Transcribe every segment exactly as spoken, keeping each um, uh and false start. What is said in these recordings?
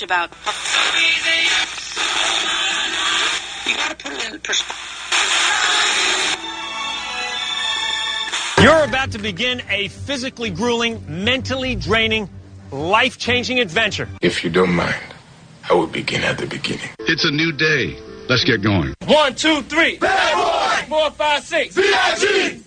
much about. You got to put it in perspective. You're about to begin a physically grueling, mentally draining, life-changing adventure. If you don't mind, I will begin at the beginning. It's a new day. Let's get going. One, two, three. Bad boy! Four, five, six. V I G!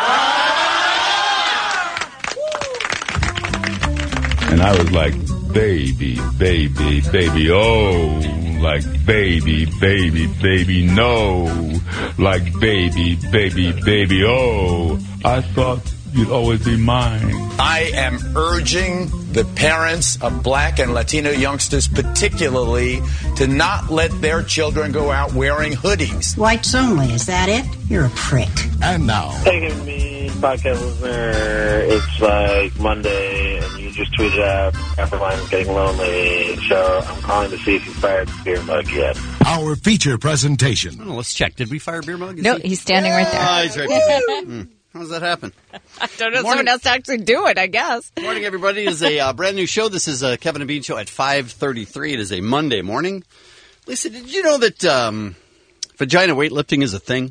And I was like, baby, baby, baby, oh. Like baby, baby, baby, no. Like baby, baby, baby, oh. I thought you'd always be mine. I am urging the parents of black and Latino youngsters particularly to not let their children go out wearing hoodies. Whites only, is that it? You're a prick. And now. Hey, me, podcast listener. It's like Monday, and you just tweeted out, Everline's getting lonely, so I'm calling to see if you fired the beer mug yet. Our feature presentation. Oh, let's check. Did we fire beer mug? Is No, he... he's standing right there. Oh, he's right there. mm. How does that happen? I don't know. Morning. Someone else to actually do it, I guess. Good morning, everybody. It is a uh, brand new show. This is a Kevin and Bean show at five thirty-three. It is a Monday morning. Lisa, did you know that um, vagina weightlifting is a thing?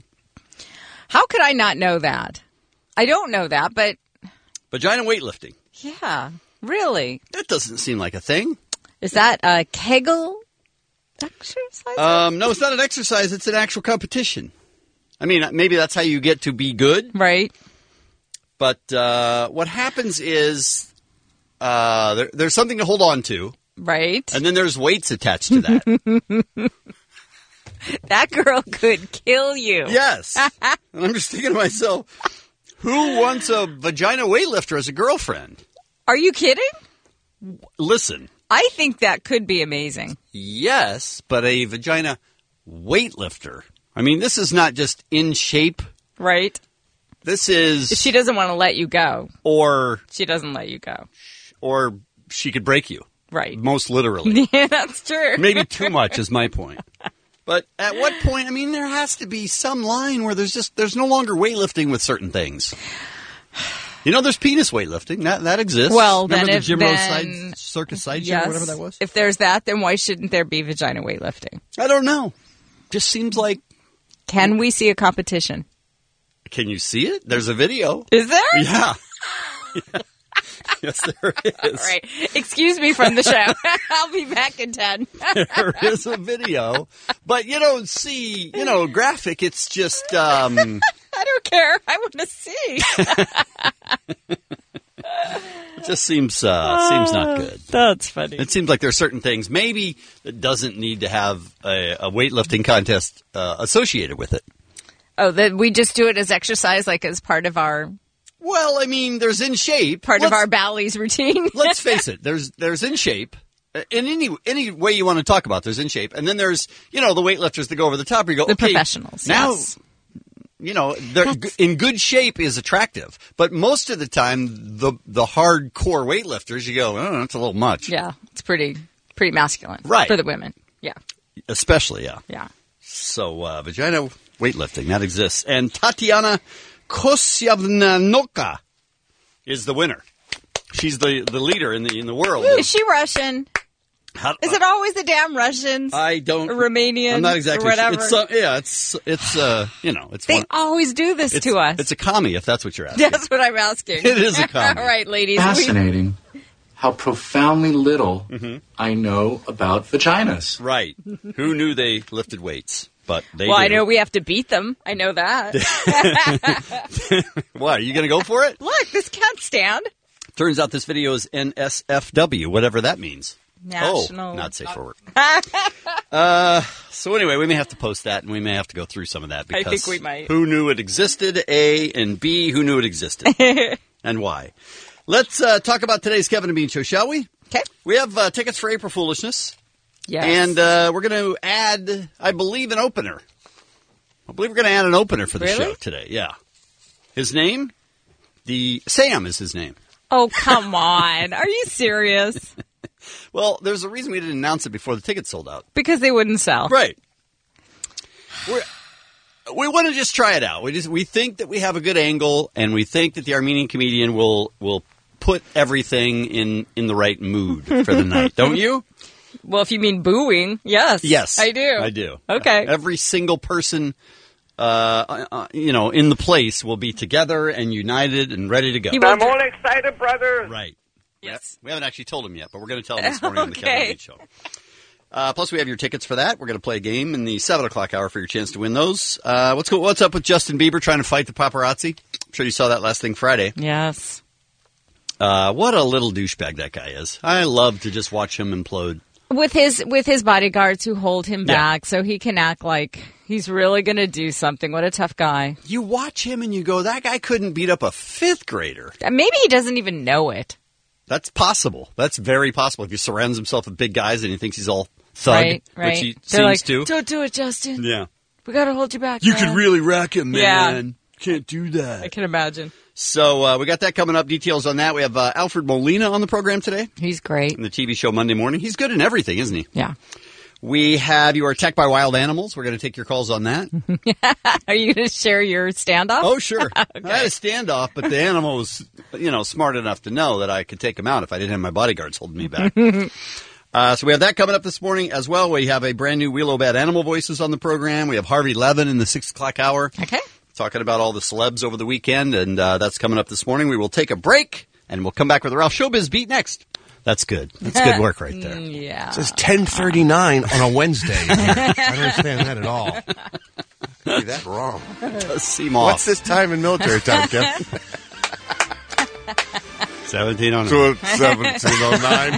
How could I not know that? I don't know that, but... Vagina weightlifting. Yeah, really. That doesn't seem like a thing. Is that a Kegel exercise? Um, no, it's not an exercise. It's an actual competition. I mean, maybe that's how you get to be good. Right. But uh, what happens is uh, there, there's something to hold on to. Right. And then there's weights attached to that. That girl could kill you. Yes. And I'm just thinking to myself, who wants a vagina weightlifter as a girlfriend? Are you kidding? Listen. I think that could be amazing. Yes, but a vagina weightlifter. I mean, this is not just in shape. Right. This is... She doesn't want to let you go. Or... She doesn't let you go. Or she could break you. Right. Most literally. Yeah, that's true. Maybe too much is my point. But at what point, I mean, there has to be some line where there's just, there's no longer weightlifting with certain things. You know, there's penis weightlifting. That that exists. Well, Remember then the if Jim then, Rose side, Circus Sideshow yes, or whatever that was? If there's that, then why shouldn't there be vagina weightlifting? I don't know. Just seems like... Can we see a competition? Can you see it? There's a video. Is there? Yeah. Yes, there is. All right. Excuse me from the show. I'll be back in ten. There is a video. But you don't see, you know, graphic. It's just... Um, I don't care. I want to see. It just seems uh, seems not good. That's funny. It seems like there are certain things maybe that doesn't need to have a, a weightlifting contest uh, associated with it. Oh, that we just do it as exercise, like as part of our... Well, I mean, there's in shape. Part let's, of our Bally's routine. Let's face it. There's there's in shape. In any any way you want to talk about, there's in shape. And then there's, you know, the weightlifters that go over the top. You go, the okay, professionals. Now, yes. You know, they're in good shape is attractive. But most of the time, the the hardcore weightlifters, you go, oh, that's a little much. Yeah, it's pretty pretty masculine. Right. For the women. Yeah. Especially, yeah. Yeah. So, uh, vagina weightlifting, that exists. And Tatiana Kosyavnanoka is the winner. She's the, the leader in the in the world. Is she Russian? How, Is it always the damn Russians? I don't. Or Romanians? I'm not exactly or whatever. sure. It's, uh, yeah, it's it's uh, you know, it's. They one, always do this it's, to us. It's a commie, if that's what you're asking. That's what I'm asking. It is a commie. All right, ladies. Fascinating. We... How profoundly little mm-hmm. I know about vaginas. Right. Who knew they lifted weights? But they well, do. I know we have to beat them. I know that. What? Are you going to go for it? Look, this can't stand. Turns out this video is N S F W, whatever that means. National. Oh, not safe for work. uh, so anyway, we may have to post that, and we may have to go through some of that. Because I think we might. Who knew it existed, A, and B, who knew it existed, and why. Let's uh, talk about today's Kevin and Bean Show, shall we? Okay. We have uh, tickets for April Foolishness. Yes. And uh, we're going to add, I believe, an opener. I believe we're going to add an opener for the really? show today. Yeah. His name? The Sam is his name. Oh, come on. Are you serious? Well, there's a reason we didn't announce it before the tickets sold out. Because they wouldn't sell. Right. We're, we want to just try it out. We just we think that we have a good angle, and we think that the Armenian comedian will will put everything in, in the right mood for the night. Don't you? Well, if you mean booing, yes. Yes. I do. I do. Okay. Every single person, uh, uh, you know, in the place will be together and united and ready to go. I'm all excited, brother. Right. Yes. We haven't actually told him yet, but we're going to tell him this morning on the Okay. Kevin Leach Show. Uh, plus, we have your tickets for that. We're going to play a game in the seven o'clock hour for your chance to win those. Uh, what's go- What's up with Justin Bieber trying to fight the paparazzi? I'm sure you saw that last thing Friday. Yes. Uh, what a little douchebag that guy is. I love to just watch him implode. With his with his bodyguards who hold him Yeah. back so he can act like he's really going to do something. What a tough guy. You watch him and you go, that guy couldn't beat up a fifth grader. Maybe he doesn't even know it. That's possible. That's very possible. If he surrounds himself with big guys and he thinks he's all thug, Right, right. which he They're seems like, to. don't do it, Justin. Yeah. We got to hold you back, You man. could really rack him, Yeah. man. Can't do that. I can imagine. So uh, we got that coming up. Details on that. We have uh, Alfred Molina on the program today. He's great. In the T V show Monday morning. He's good in everything, isn't he? Yeah. We have You Are Attacked by Wild Animals. We're going to take your calls on that. Are you going to share your standoff? Oh, sure. I had a standoff, but the animal was, you know, smart enough to know that I could take him out if I didn't have my bodyguards holding me back. uh, so we have that coming up this morning as well. We have a brand new Wheelo Bad Animal Voices on the program. We have Harvey Levin in the six o'clock hour. Okay. Talking about all the celebs over the weekend, and uh, that's coming up this morning. We will take a break, and we'll come back with the Ralph Showbiz Beat next. That's good. That's good work right there. Yeah. It says ten thirty-nine on a Wednesday. I don't understand that at all. That's wrong. It does seem off. What's this time in military time, Kev? seventeen oh nine. seventeen oh nine.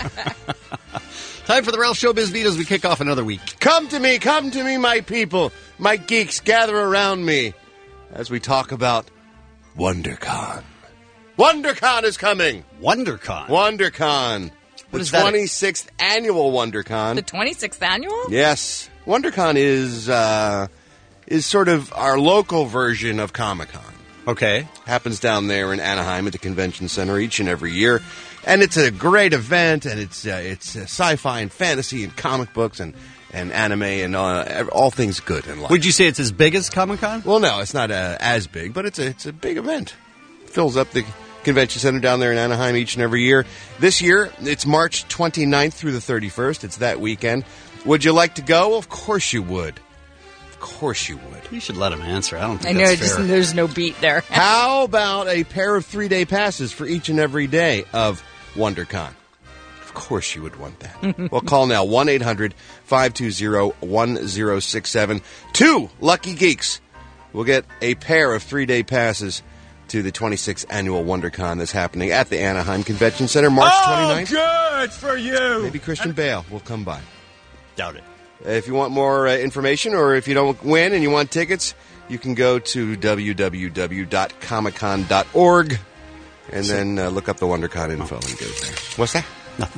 Time for the Ralph Showbiz Beat as we kick off another week. Come to me, come to me, my people. My geeks, gather around me as we talk about WonderCon. WonderCon is coming. WonderCon? WonderCon. What The is that? twenty-sixth annual WonderCon. The twenty-sixth annual? Yes. WonderCon is uh, is sort of our local version of Comic-Con. Okay. Happens down there in Anaheim at the convention center each and every year. And it's a great event, and it's uh, it's uh, sci-fi and fantasy and comic books and, and anime and uh, all things good in life. Would you say it's as big as Comic-Con? Well, no, it's not uh, as big, but it's a, it's a big event. Fills up the convention center down there in Anaheim each and every year. This year, it's March twenty-ninth through the thirty-first. It's that weekend. Would you like to go? Of course you would. Of course you would. You should let him answer. I don't I think know, that's just, fair. there's no beat there. How about a pair of three-day passes for each and every day of WonderCon? Of course you would want that. Well, call now, one eight hundred five two zero one zero six seven. Two lucky geeks will get a pair of three-day passes to the twenty-sixth annual WonderCon that's happening at the Anaheim Convention Center, March twenty-ninth. good for you. Maybe Christian Bale will come by. Doubt it. If you want more uh, information, or if you don't win and you want tickets, you can go to w w w dot comic con dot org and then uh, look up the WonderCon info and go there. What's that? Nothing.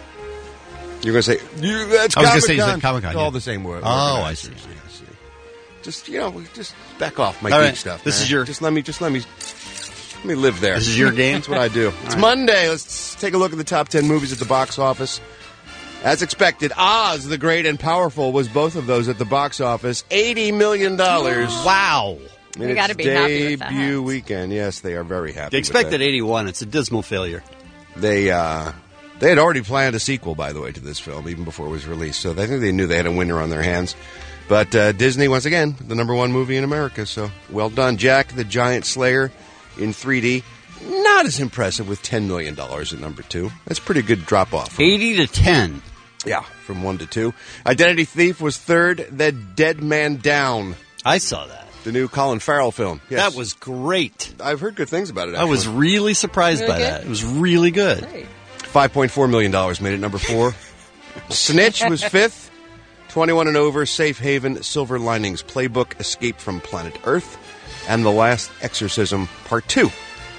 You're going to say, you, that's I was gonna Comic-Con. say you said Comic-Con, It's yeah. all the same word. Oh, I organizers, see. yeah, see. Just, you know, just back off my All geek right. stuff. This man. is your- Just let me, just let me, let me live there. This is your game? That's what I do. It's right. Monday. Let's take a look at the top ten movies at the box office. As expected, Oz the Great and Powerful was both of those at the box office. eighty million dollars. Wow. In We gotta its be happy with that. debut weekend. Yes, they are very happy. They with expected that. eighty-one. It's a dismal failure. They uh, they had already planned a sequel, by the way, to this film even before it was released. So I think they knew they had a winner on their hands. But uh, Disney, once again, the number one movie in America. So well done, Jack the Giant Slayer in three D. Not as impressive with ten million dollars at number two. That's a pretty good drop off. eighty to ten. Yeah, from one to two. Identity Thief was third. Then Dead Man Down, I saw that. the new Colin Farrell film. Yes. That was great. I've heard good things about it. I was actually. really surprised Really by good? that. It was really good. Great. five point four million dollars made it number four. Snitch was fifth. twenty-one and over, Safe Haven, Silver Linings Playbook, Escape from Planet Earth, and The Last Exorcism Part two.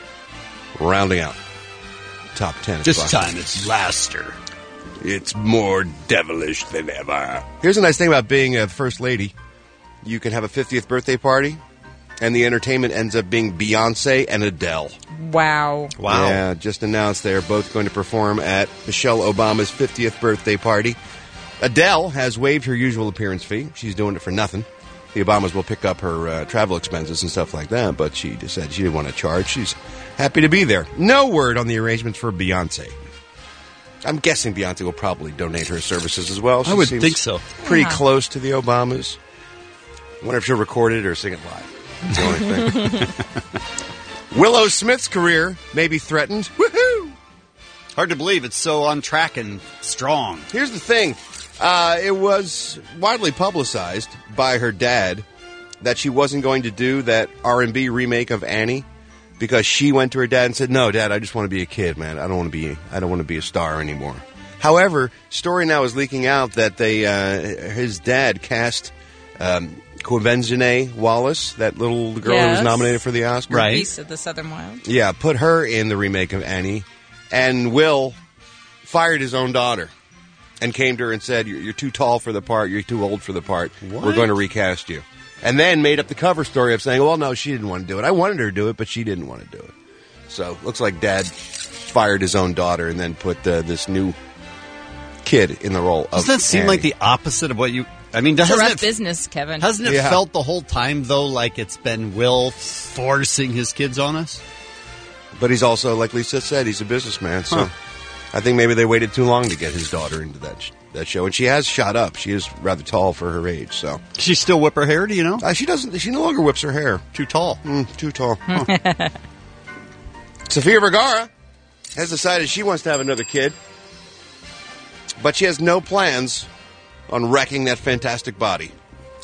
Rounding out top ten. This spots. time it's Laster. It's more devilish than ever. Here's a nice thing about being a first lady. You can have a fiftieth birthday party, and the entertainment ends up being Beyonce and Adele. Wow. Wow. Yeah, just announced they're both going to perform at Michelle Obama's fiftieth birthday party. Adele has waived her usual appearance fee. She's doing it for nothing. The Obamas will pick up her uh, travel expenses and stuff like that, but she just said she didn't want to charge. She's happy to be there. No word on the arrangements for Beyonce. I'm guessing Beyonce will probably donate her services as well. She I would seems think so. Pretty Yeah. close to the Obamas. I wonder if she'll record it or sing it live. That's the only thing. Willow Smith's career may be threatened. Woohoo! Hard to believe it's so on track and strong. Here's the thing. Uh, it was widely publicized by her dad that she wasn't going to do that R and B remake of Annie because she went to her dad and said, "No, Dad, I just want to be a kid, man. I don't want to be. I don't want to be a star anymore." However, story now is leaking out that they, uh, his dad cast um, Quvenzhané Wallace, that little girl who was Yes. nominated for the Oscar, Right. Beast of the Southern Wild. Yeah, put her in the remake of Annie, and Will fired his own daughter and came to her and said, "You're, you're too tall for the part. You're too old for the part. What? We're going to recast you." And then made up the cover story of saying, "Well, no, she didn't want to do it. I wanted her to do it, but she didn't want to do it." So looks like Dad fired his own daughter and then put uh, this new kid in the role of Doesn't that seem Annie. like the opposite of what you... I mean, It's a hasn't rough it, business, Kevin. hasn't it Yeah. felt the whole time, though, like it's been Will forcing his kids on us? But he's also, like Lisa said, he's a businessman. So Huh. I think maybe they waited too long to get his daughter into that sh- that show. And she has shot up. She is rather tall for her age. So She still whip her hair, do you know? uh, she doesn't. She no longer whips her hair. Too tall. Mm, too tall. Huh. Sofia Vergara has decided she wants to have another kid, but she has no plans on wrecking that fantastic body.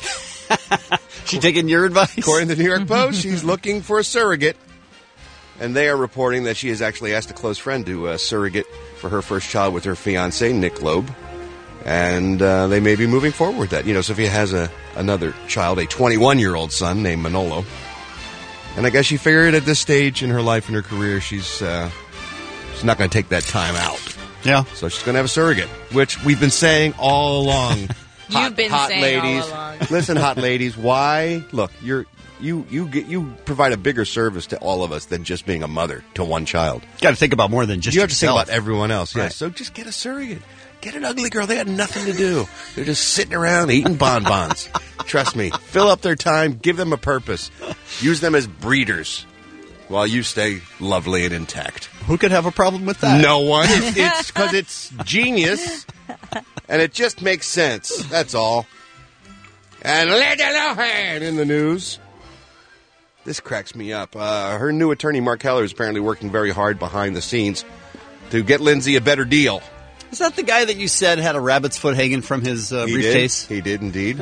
She taking your advice? According to the New York Post, she's looking for a surrogate, and they are reporting that she has actually asked a close friend to uh, surrogate for her first child with her fiancé, Nick Loeb, and uh, they may be moving forward with that. You know, Sophia has a another child, a twenty-one-year-old son named Manolo, and I guess she figured at this stage in her life and her career, she's uh, she's not going to take that time out. Yeah. So she's going to have a surrogate, which we've been saying all along. You've been hot saying ladies. all along. Listen, hot ladies, why? Look, you're you you get you provide a bigger service to all of us than just being a mother to one child. Got to think about more than just you have to think yourself. about everyone else. Yes. Right. So just get a surrogate. Get an ugly girl. They had nothing to do. They're just sitting around eating bonbons. Trust me. Fill up their time. Give them a purpose. Use them as breeders while you stay lovely and intact. Who could have a problem with that? No one. It's because it's, it's genius, and it just makes sense. That's all. And Lindsay Lohan in the news. This cracks me up. Uh, her new attorney, Mark Keller, is apparently working very hard behind the scenes to get Lindsay a better deal. Is that the guy that you said had a rabbit's foot hanging from his uh, He briefcase? did. He did indeed.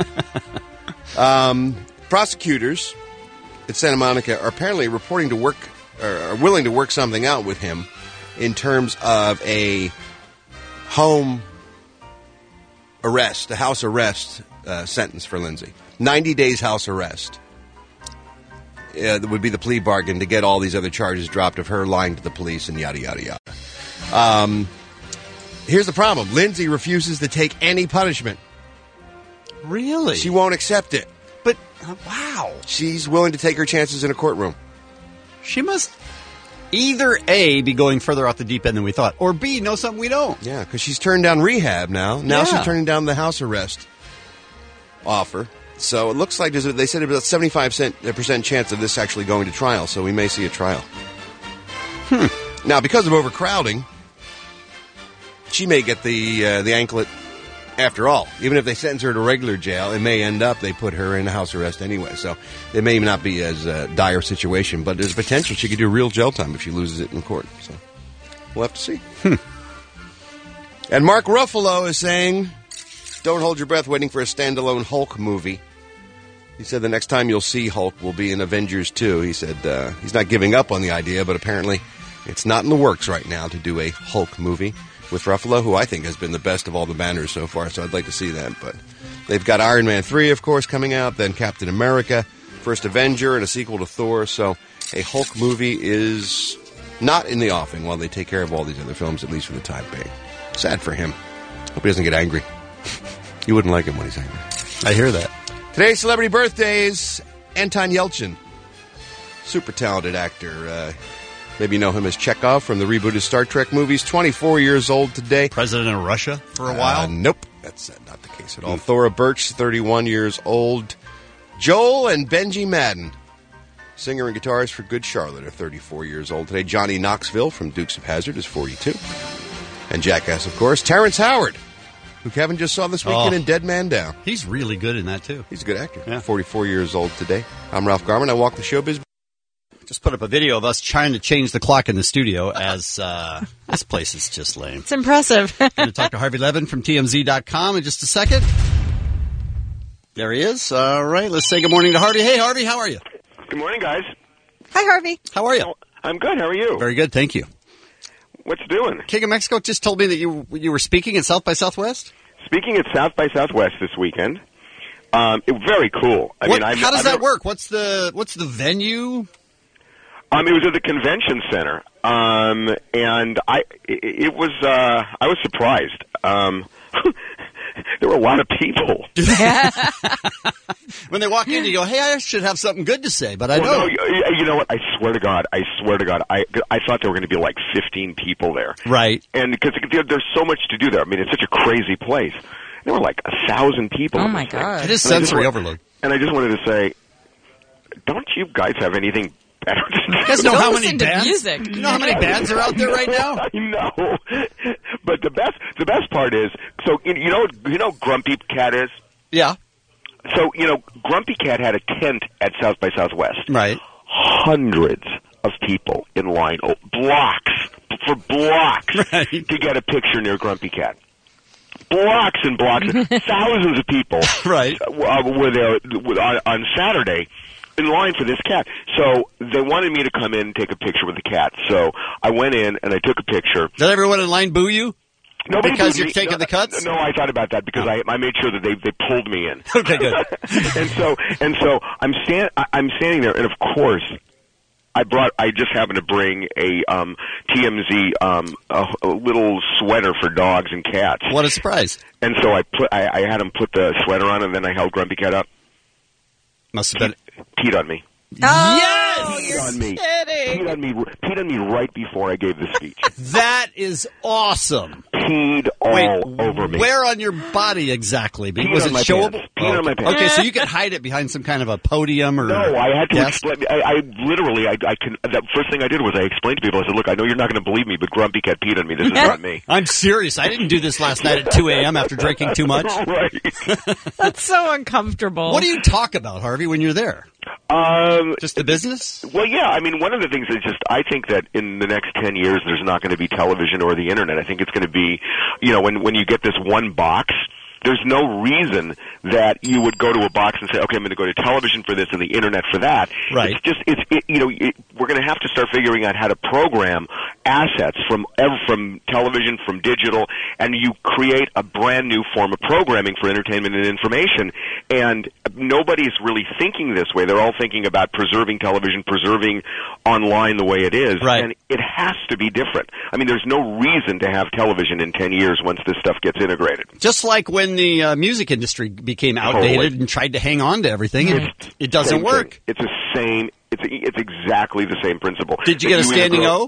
um, prosecutors at Santa Monica are apparently reporting to work, or are willing to work something out with him in terms of a home arrest, a house arrest uh, sentence for Lindsay. ninety days house arrest. Uh, that would be the plea bargain to get all these other charges dropped of her lying to the police and yada, yada, yada. Um, here's the problem. Lindsay refuses to take any punishment. Really? She won't accept it. But, uh, wow. She's willing to take her chances in a courtroom. She must either A, be going further off the deep end than we thought, or B, know something we don't. Yeah, because she's turned down rehab now. Now Yeah. she's turning down the house arrest offer. So it looks like there's a, they said about seventy-five percent chance of this actually going to trial, so we may see a trial. Hmm. Now, because of overcrowding, she may get the uh, the anklet after all. Even if they sentence her to regular jail, it may end up they put her in house arrest anyway. So it may not be as uh, dire a situation, but there's potential she could do real jail time if she loses it in court. So we'll have to see. Hmm. And Mark Ruffalo is saying, don't hold your breath waiting for a standalone Hulk movie. He said the next time you'll see Hulk will be in Avengers two. He said uh, he's not giving up on the idea, but apparently it's not in the works right now to do a Hulk movie with Ruffalo, who I think has been the best of all the banners so far, so I'd like to see that. But they've got Iron Man three, of course, coming out, then Captain America, First Avenger, and a sequel to Thor. So a Hulk movie is not in the offing while they take care of all these other films, at least for the time being. Sad for him. Hope he doesn't get angry. You wouldn't like him when he's angry. I hear that. Today's celebrity birthdays, Anton Yelchin. Super talented actor. Uh, maybe you know him as Chekhov from the rebooted Star Trek movies. twenty-four years old today. President of Russia for a while? Uh, nope. That's uh, not the case at all. Thora Birch, thirty-one years old. Joel and Benji Madden, singer and guitarist for Good Charlotte, are thirty-four years old today. Johnny Knoxville from Dukes of Hazzard is forty-two. And Jackass, of course. Terrence Howard, who Kevin just saw this weekend Oh. in Dead Man Down. He's really good in that, too. He's a good actor. Yeah. forty-four years old today. I'm Ralph Garman. I walk the showbiz. Just put up a video of us trying to change the clock in the studio as uh, this place is just lame. It's impressive. Going to talk to Harvey Levin from T M Z dot com in just a second. There he is. All right, let's say good morning to Harvey. Hey, Harvey, how are you? Good morning, guys. Hi, Harvey. How are you? I'm good. How are you? Very good, thank you. What's doing? King of Mexico just told me that you you were speaking at South by Southwest. Speaking at South by Southwest this weekend. Um, it, very cool. I What- mean, I've, how does I've that never- work? What's the what's the venue? Um, it was at the convention center, um, and I it, it was uh, I was surprised. Um, there were a lot of people. When they walk in, you go, "Hey, I should have something good to say," but I Well, don't. no, you, you know what? I swear to God, I swear to God, I I thought there were going to be like fifteen people there, Right. and because there, there's so much to do there. I mean, it's such a crazy place. There were like a thousand people. Oh, in my this thing. God. It is And I just sensory wa- overload. And I just wanted to say, don't you guys have anything better to do? You guys know Go how listen many to bands? music. You know how many bands are out there right now? I know. But the best the best part is, so you you know what- you know what Grumpy Cat is? Yeah. So, you know, Grumpy Cat had a tent at South by Southwest. Right. Hundreds of people in line, oh, blocks, for blocks, Right. to get a picture near Grumpy Cat. Blocks and blocks, thousands of people Right. uh, were there on, on Saturday in line for this cat. So they wanted me to come in and take a picture with the cat. So I went in and I took a picture. Did everyone in line boo you? Nobody Because booed you're me. taking no, the cuts? No, I thought about that because I I made sure that they they pulled me in. Okay, good. and so and so I'm stand I- I'm standing there, and of course I brought I just happened to bring a um, T M Z um, a, a little sweater for dogs and cats. What a surprise! And so I put I, I had him put the sweater on, and then I held Grumpy Cat up. Must have been. Peed on me. Oh, Yes! you're on me. kidding. Peed on me. Peed on me right before I gave the speech. That is awesome. Peed all Wait, over me. where on your body exactly? Peed Was on it my showable? pants. Peed on my pants. Okay, so you could hide it behind some kind of a podium or No, I had to desk? explain. I, I literally, I, I can. The first thing I did was I explained to people. I said, "Look, I know you're not going to believe me, but Grumpy Cat peed on me. This is not me." I'm serious. I didn't do this last night at two a.m. after drinking too much. Right. That's so uncomfortable. What do you talk about, Harvey, when you're there? Um, Just the business? well, yeah. I mean, one of the things is just I think that in the next ten years, there's not going to be television or the internet. I think it's going to be, you know, when when you get this one box. There's no reason that you would go to a box and say, okay, I'm going to go to television for this and the internet for that. Right. It's just, it's, it, you know, it, we're going to have to start figuring out how to program assets from ev- from television, from digital, and you create a brand new form of programming for entertainment and information. And nobody's really thinking this way. They're all thinking about preserving television, preserving online the way it is. Right. And it has to be different. I mean, there's no reason to have television in ten years once this stuff gets integrated. Just like when the uh, music industry became outdated Totally. and tried to hang on to everything, and it doesn't Same work. thing. It's the same. It's it's exactly the same principle. Did you That get a either standing grow- O?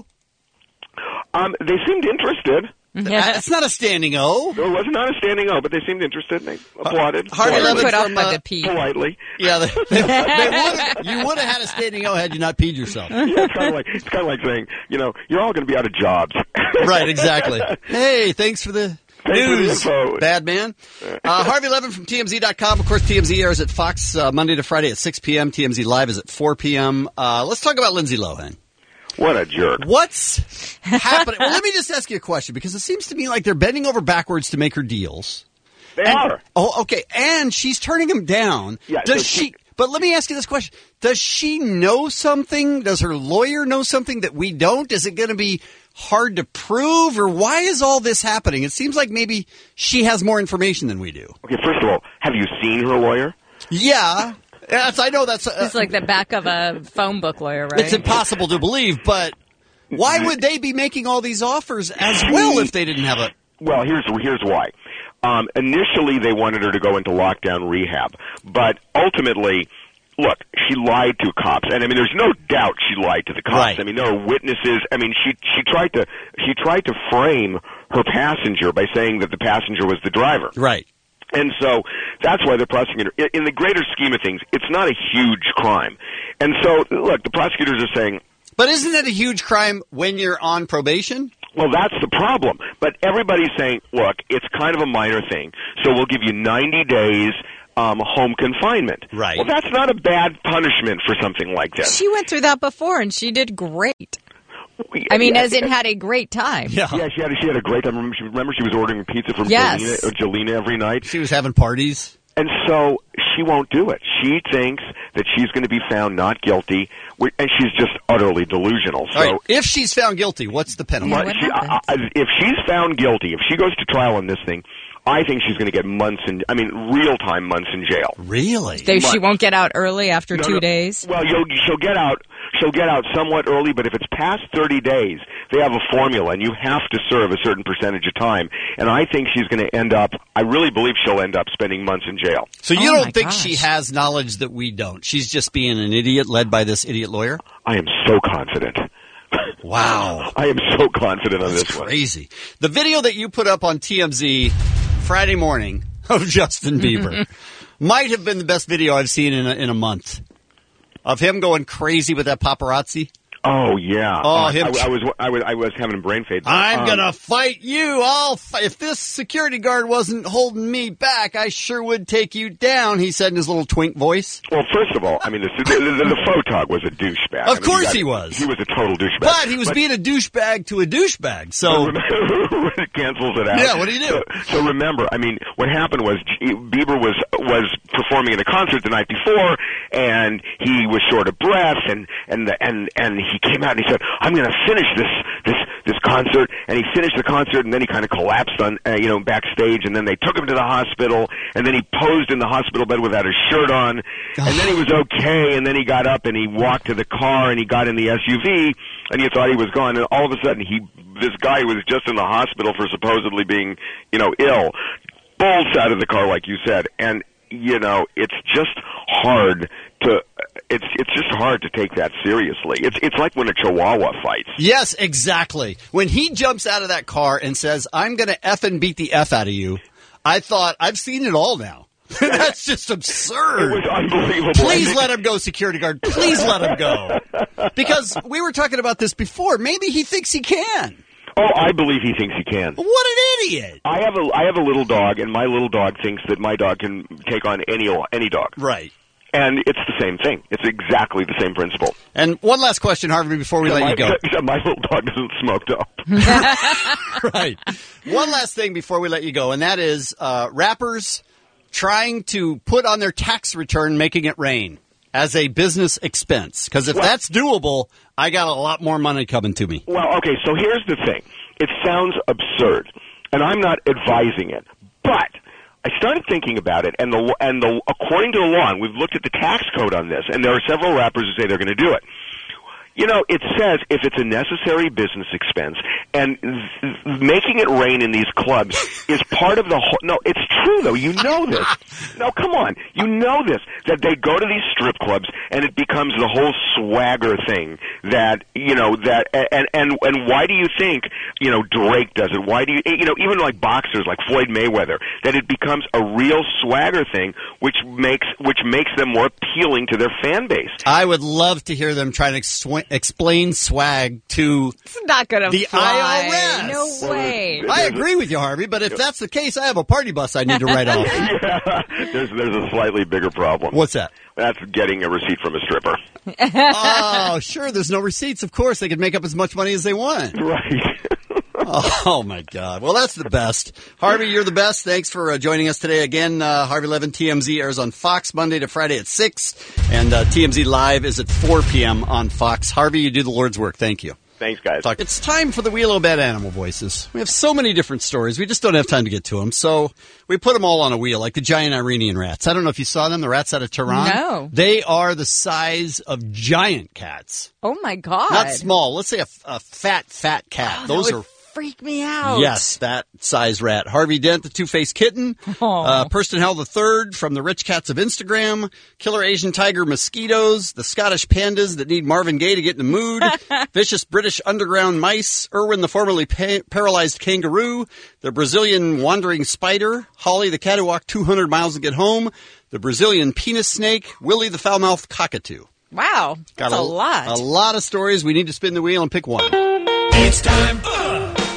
Um, they seemed interested. It's not a standing O. It was not a standing O, but they seemed interested. And they applauded. Harvey politely. Levin Put off from, by uh, the pee. politely. Yeah, they, they, they would've- you would have had a standing O had you not peed yourself. Yeah, it's kind of like it's kind of like saying, you know, you're all going to be out of jobs. Right, exactly. Hey, thanks for the Thanks for the news, info. bad man. Uh, Harvey Levin from T M Z dot com. Of course, T M Z airs at Fox uh, Monday to Friday at six p.m. T M Z Live is at four p.m. Uh, let's talk about Lindsay Lohan. What a jerk. What's happening? Well, let me just ask you a question, because it seems to me like they're bending over backwards to make her deals. They And- are. Oh, okay. And she's turning them down. Yeah, Does so she, she- But let me ask you this question. Does she know something? Does her lawyer know something that we don't? Is it going to be hard to prove? Or why is all this happening? It seems like maybe she has more information than we do. Okay, first of all, have you seen her lawyer? Yeah. That's, I know that's... Uh, It's like the back of a phone book lawyer, right? It's impossible to believe, but why would they be making all these offers as well if they didn't have a... Well, here's here's why. Um, initially, they wanted her to go into lockdown rehab, but ultimately, look, she lied to cops, and I mean, there's no doubt she lied to the cops. Right. I mean, there are witnesses. I mean, she she tried to she tried to frame her passenger by saying that the passenger was the driver. Right. And so that's why the prosecutor, in in the greater scheme of things, it's not a huge crime. And so, look, the prosecutors are saying, But isn't it a huge crime when you're on probation? Well, that's the problem. But everybody's saying, look, it's kind of a minor thing, so we'll give you ninety days um, home confinement. Right. Well, that's not a bad punishment for something like this. She went through that before, and she did great. I mean, yeah, as in had a great time. Yeah, yeah she, had, she had a great time. Remember she, remember she was ordering pizza from Yes. Jelena, Jelena every night? She was having parties. And so she won't do it. She thinks that she's going to be found not guilty, and she's just utterly delusional. So, All right. If she's found guilty, what's the penalty? Yeah, what she, I, I, if she's found guilty, if she goes to trial on this thing, I think she's going to get months in, I mean, real-time months in jail. Really? So she won't get out early after No, two no. days? Well, you'll, she'll get out. She'll get out somewhat early, but if it's past thirty days, they have a formula, and you have to serve a certain percentage of time. And I think she's going to end up. I really believe she'll end up spending months in jail. So you Oh, my don't think gosh. she has knowledge that we don't? She's just being an idiot led by this idiot lawyer? I am so confident. Wow. I am so confident on That's this one. crazy. The video that you put up on T M Z Friday morning of Justin Bieber might have been the best video I've seen in a, in a month. Of him going crazy with that paparazzi. Oh yeah. Oh, Uh, him I, I was I was I was having a brain fade. I'm Um, gonna fight you. I'll fi- if this security guard wasn't holding me back, I sure would take you down. He said in his little twink voice. Well, first of all, I mean, the, the, the, the photog was a douchebag. Of I mean, course got- he was. He was a total douchebag. But he was being a douchebag to a douchebag. So it cancels it out. Yeah, what do you do? So, so remember, I mean, what happened was G- Bieber was was performing at a concert the night before, and he was short of breath, and and the, and and he came out and he said, "I'm going to finish this this this concert," and he finished the concert, and then he kind of collapsed on uh, you know backstage, and then they took him to the hospital, and then he posed in the hospital bed without his shirt on, and then he was okay, and then he got up and he walked to the car and he got in the S U V, and you thought he was gone, and all of a sudden he this guy who was just in the hospital for supposedly being you know ill bolts out of the car like you said, and you know it's just hard to it's it's just hard to take that seriously. It's it's like when a Chihuahua fights. yes, exactly. When he jumps out of that car and says, "I'm going to effing beat the F out of you," I thought, I've seen it all now. That's just absurd. It was unbelievable. Please let him go, security guard. Please let him go. Because we were talking about this before. Maybe he thinks he can. Oh, I believe he thinks he can. What an idiot. I have a I have a little dog, and my little dog thinks that my dog can take on any any dog. Right. And it's the same thing. It's exactly the same principle. And one last question, Harvey, before we Except let my, you go. except my little dog doesn't smoke dope. Right. One last thing before we let you go, and that is uh, rappers trying to put on their tax return making it rain as a business expense. Because if Well- that's doable, I got a lot more money coming to me. Well, okay, so here's the thing. It sounds absurd, and I'm not advising it. But I started thinking about it, and the and the according to the law, and we've looked at the tax code on this, and there are several rappers who say they're going to do it. You know, it says if it's a necessary business expense, and th- making it rain in these clubs is part of the whole. No, it's true though. You know this. No, come on. You know this. That they go to these strip clubs, and it becomes the whole swagger thing. That you know that, and and and why do you think you know Drake does it? Why do you you know even like boxers like Floyd Mayweather that it becomes a real swagger thing, which makes which makes them more appealing to their fan base. I would love to hear them trying to ex- explain swag to It's not going to the fly. I R S. No way. I agree with you, Harvey, but if that's the case, I have a party bus I need to write off. Yeah, there's there's a slightly bigger problem. What's that? That's getting a receipt from a stripper. Oh, sure, there's no receipts. Of course, they could make up as much money as they want. Right. Oh, my God. Well, that's the best. Harvey, you're the best. Thanks for uh, joining us today. Again, uh, Harvey Levin, T M Z airs on Fox Monday to Friday at six, and uh, T M Z Live is at four p.m. on Fox. Harvey, you do the Lord's work. Thank you. Thanks, guys. Talk. It's time for the Wheel of Bad Animal Voices. We have so many different stories. We just don't have time to get to them. So we put them all on a wheel, like the giant Iranian rats. I don't know if you saw them, the rats out of Tehran. No. They are the size of giant cats. Oh, my God. Not small. Let's say a, a fat, fat cat. Oh, Those that are would freak me out. Yes, that size rat. Harvey Dent, the two-faced kitten. Uh, Purston Hell the third from the Rich Cats of Instagram. Killer Asian tiger mosquitoes. The Scottish pandas that need Marvin Gaye to get in the mood. Vicious British underground mice. Irwin the formerly pa- paralyzed kangaroo. The Brazilian wandering spider. Holly the cat who walked two hundred miles to get home. The Brazilian penis snake. Willie the foul-mouthed cockatoo. Wow. That's Got a, lot. A lot of stories. We need to spin the wheel and pick one. It's time. Uh,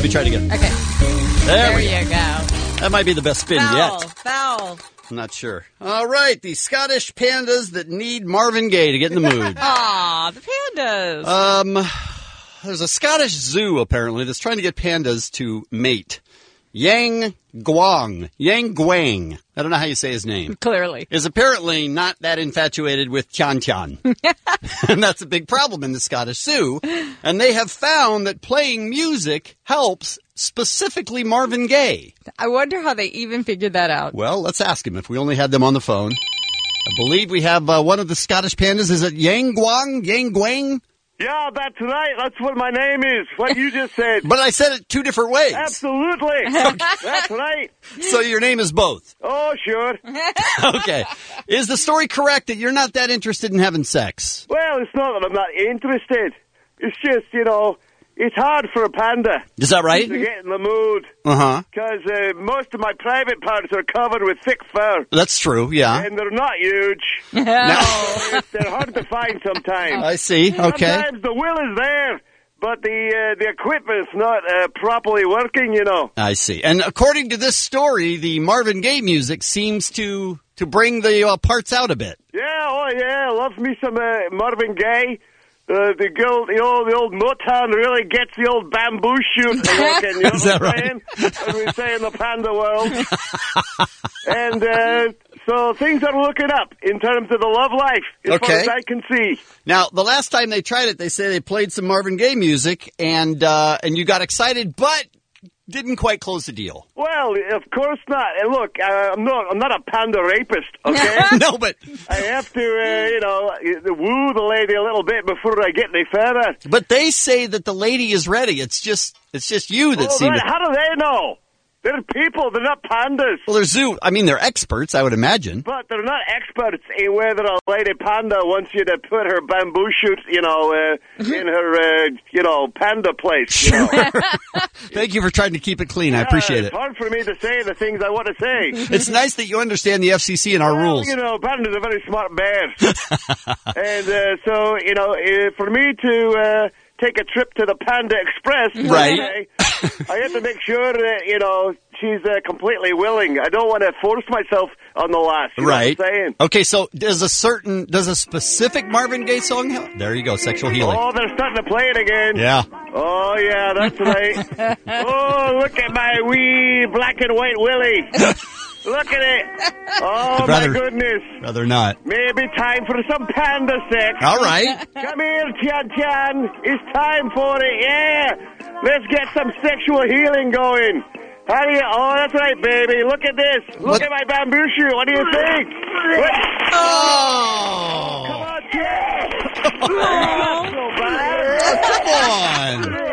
me try it again. Okay. There, There we you go. go. That might be the best spin Foul, yet. foul. I'm not sure. All right, the Scottish pandas that need Marvin Gaye to get in the mood. Aw, the pandas. Um, there's a Scottish zoo, apparently, that's trying to get pandas to mate. Yang Guang, Yang Guang, I don't know how you say his name. Clearly. Is apparently not that infatuated with Tian Tian. And that's a big problem in the Scottish Zoo. And they have found that playing music helps, specifically Marvin Gaye. I wonder how they even figured that out. Well, let's ask him if we only had them on the phone. I believe we have uh, one of the Scottish pandas. Is it Yang Guang? Yang Guang? Yeah, that's right. That's what my name is. What you just said. But I said it two different ways. Absolutely. That's right. So your name is both. Oh, sure. Okay. Is the story correct that you're not that interested in having sex? Well, it's not that I'm not interested. It's just, you know, it's hard for a panda. Is that right? To get in the mood. Uh-huh. Because uh, most of my private parts are covered with thick fur. That's true, yeah. And they're not huge. No. No, they're hard to find sometimes. I see, okay. Sometimes the will is there, but the uh, the equipment's not uh, properly working, you know. I see. And according to this story, the Marvin Gaye music seems to, to bring the uh, parts out a bit. Yeah, oh yeah, love me some uh, Marvin Gaye. Uh, the old, the old, the old Motown really gets the old bamboo shoot working. You know Is that what I'm saying? As we say in the panda world. And uh, so things are looking up in terms of the love life, as Okay. far as I can see. Now, the last time they tried it, they say they played some Marvin Gaye music, and uh, and you got excited, but didn't quite close the deal. Well, of course not. And look, uh, I'm not, I'm not a panda rapist. Okay. No, but I have to, uh, you know, woo the lady a little bit before I get any further. but they say that the lady is ready. It's just it's just you that Oh, seem right. to. How do they know? They're people. They're not pandas. Well, they're zoo. I mean, they're experts, I would imagine. But they're not experts in whether a lady panda wants you to put her bamboo shoot, you know, uh, in her, uh, you know, panda place. You know? Thank you for trying to keep it clean. I appreciate It's it. hard for me to say the things I want to say. It's nice that you understand the F C C and our Well, rules. you know, panda's a very smart bear. And uh, so, you know, uh, for me to uh, take a trip to the Panda Express, Right. okay, I have to make sure that, you know, she's uh, completely willing. I don't want to force myself on the last. You Right. know what I'm saying? Okay, so does a certain, does a specific Marvin Gaye song help? There you go, sexual healing. Oh, they're starting to play it again. Yeah. Oh, yeah, that's right. Oh, look at my wee black and white Willie. Look at it. Oh, I'd rather- my goodness. Rather not. Maybe time for some panda sex. All right. Come here, Tian Tian. It's time for it, yeah. Let's get some sexual healing going. How do you... Oh, that's right, baby. Look at this. Look What- at my bamboo shoot. What do you think? What- Oh! Come on, Tian. Not so bad. Come on.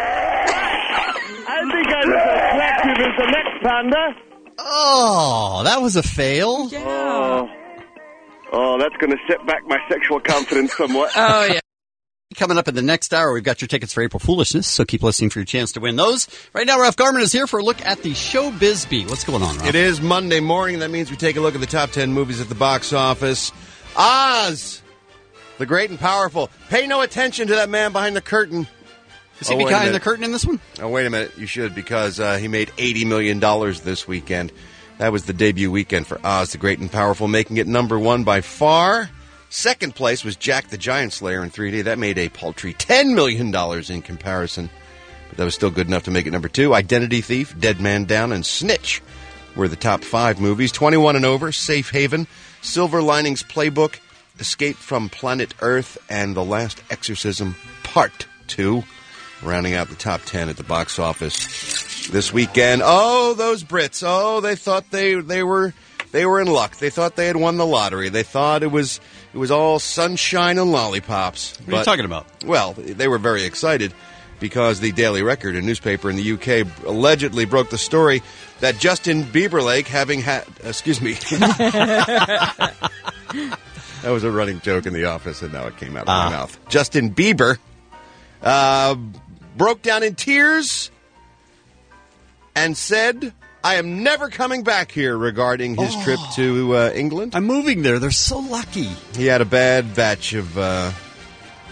I think I'm as attractive as the next panda. Oh, that was a fail. Oh, oh that's going to set back my sexual confidence somewhat. Oh, yeah. Coming up in the next hour, we've got your tickets for April Foolishness, so keep listening for your chance to win those. Right now, Ralph Garman is here for a look at the Showbiz Beat. What's going on, Ralph? It is Monday morning. That means we take a look at the top ten movies at the box office. Oz, the great and powerful. Pay no attention to that man behind the curtain. Is he Oh, wait a behind the minute. curtain in this one? Oh, wait a minute. You should, because uh, he made eighty million dollars this weekend. That was the debut weekend for Oz, the Great and Powerful, making it number one by far. Second place was Jack the Giant Slayer in three D. That made a paltry ten million dollars in comparison. But that was still good enough to make it number two. Identity Thief, Dead Man Down, and Snitch were the top five movies. twenty-one and over, Safe Haven, Silver Linings Playbook, Escape from Planet Earth, and The Last Exorcism Part two. Rounding out the top ten at the box office this weekend. Oh, those Brits! Oh, they thought they they were they were in luck. They thought they had won the lottery. They thought it was it was all sunshine and lollipops. What are you talking about? Well, they were very excited because the Daily Record, a newspaper in the U K, allegedly broke the story that Justin Bieberlake, having had excuse me. That was a running joke in the office, and now it came out of Ah. my mouth. Justin Bieber uh, broke down in tears and said, I am never coming back here regarding his trip to uh, England. I'm moving there. They're so lucky. He had a bad batch of uh,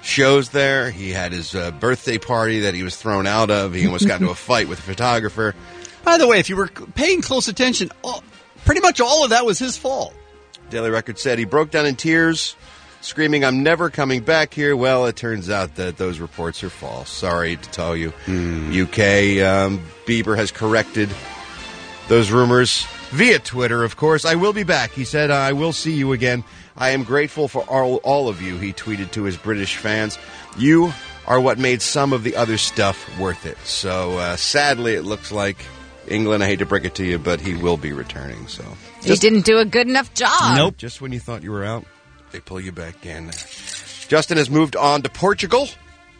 shows there. He had his uh, birthday party that he was thrown out of. He almost got into a fight with a photographer. By the way, if you were paying close attention, all, pretty much all of that was his fault. Daily Record said he broke down in tears, screaming, "I'm never coming back here." Well, it turns out that those reports are false. Sorry to tell you. Mm. U K, um, Bieber has corrected those rumors via Twitter, of course. "I will be back," he said. "I will see you again. I am grateful for all, all of you," he tweeted to his British fans. "You are what made some of the other stuff worth it." So, uh, sadly, it looks like England, I hate to break it to you, but he will be returning. So He didn't do a good enough job. Nope. Just when you thought you were out, they pull you back in. Justin has moved on to Portugal,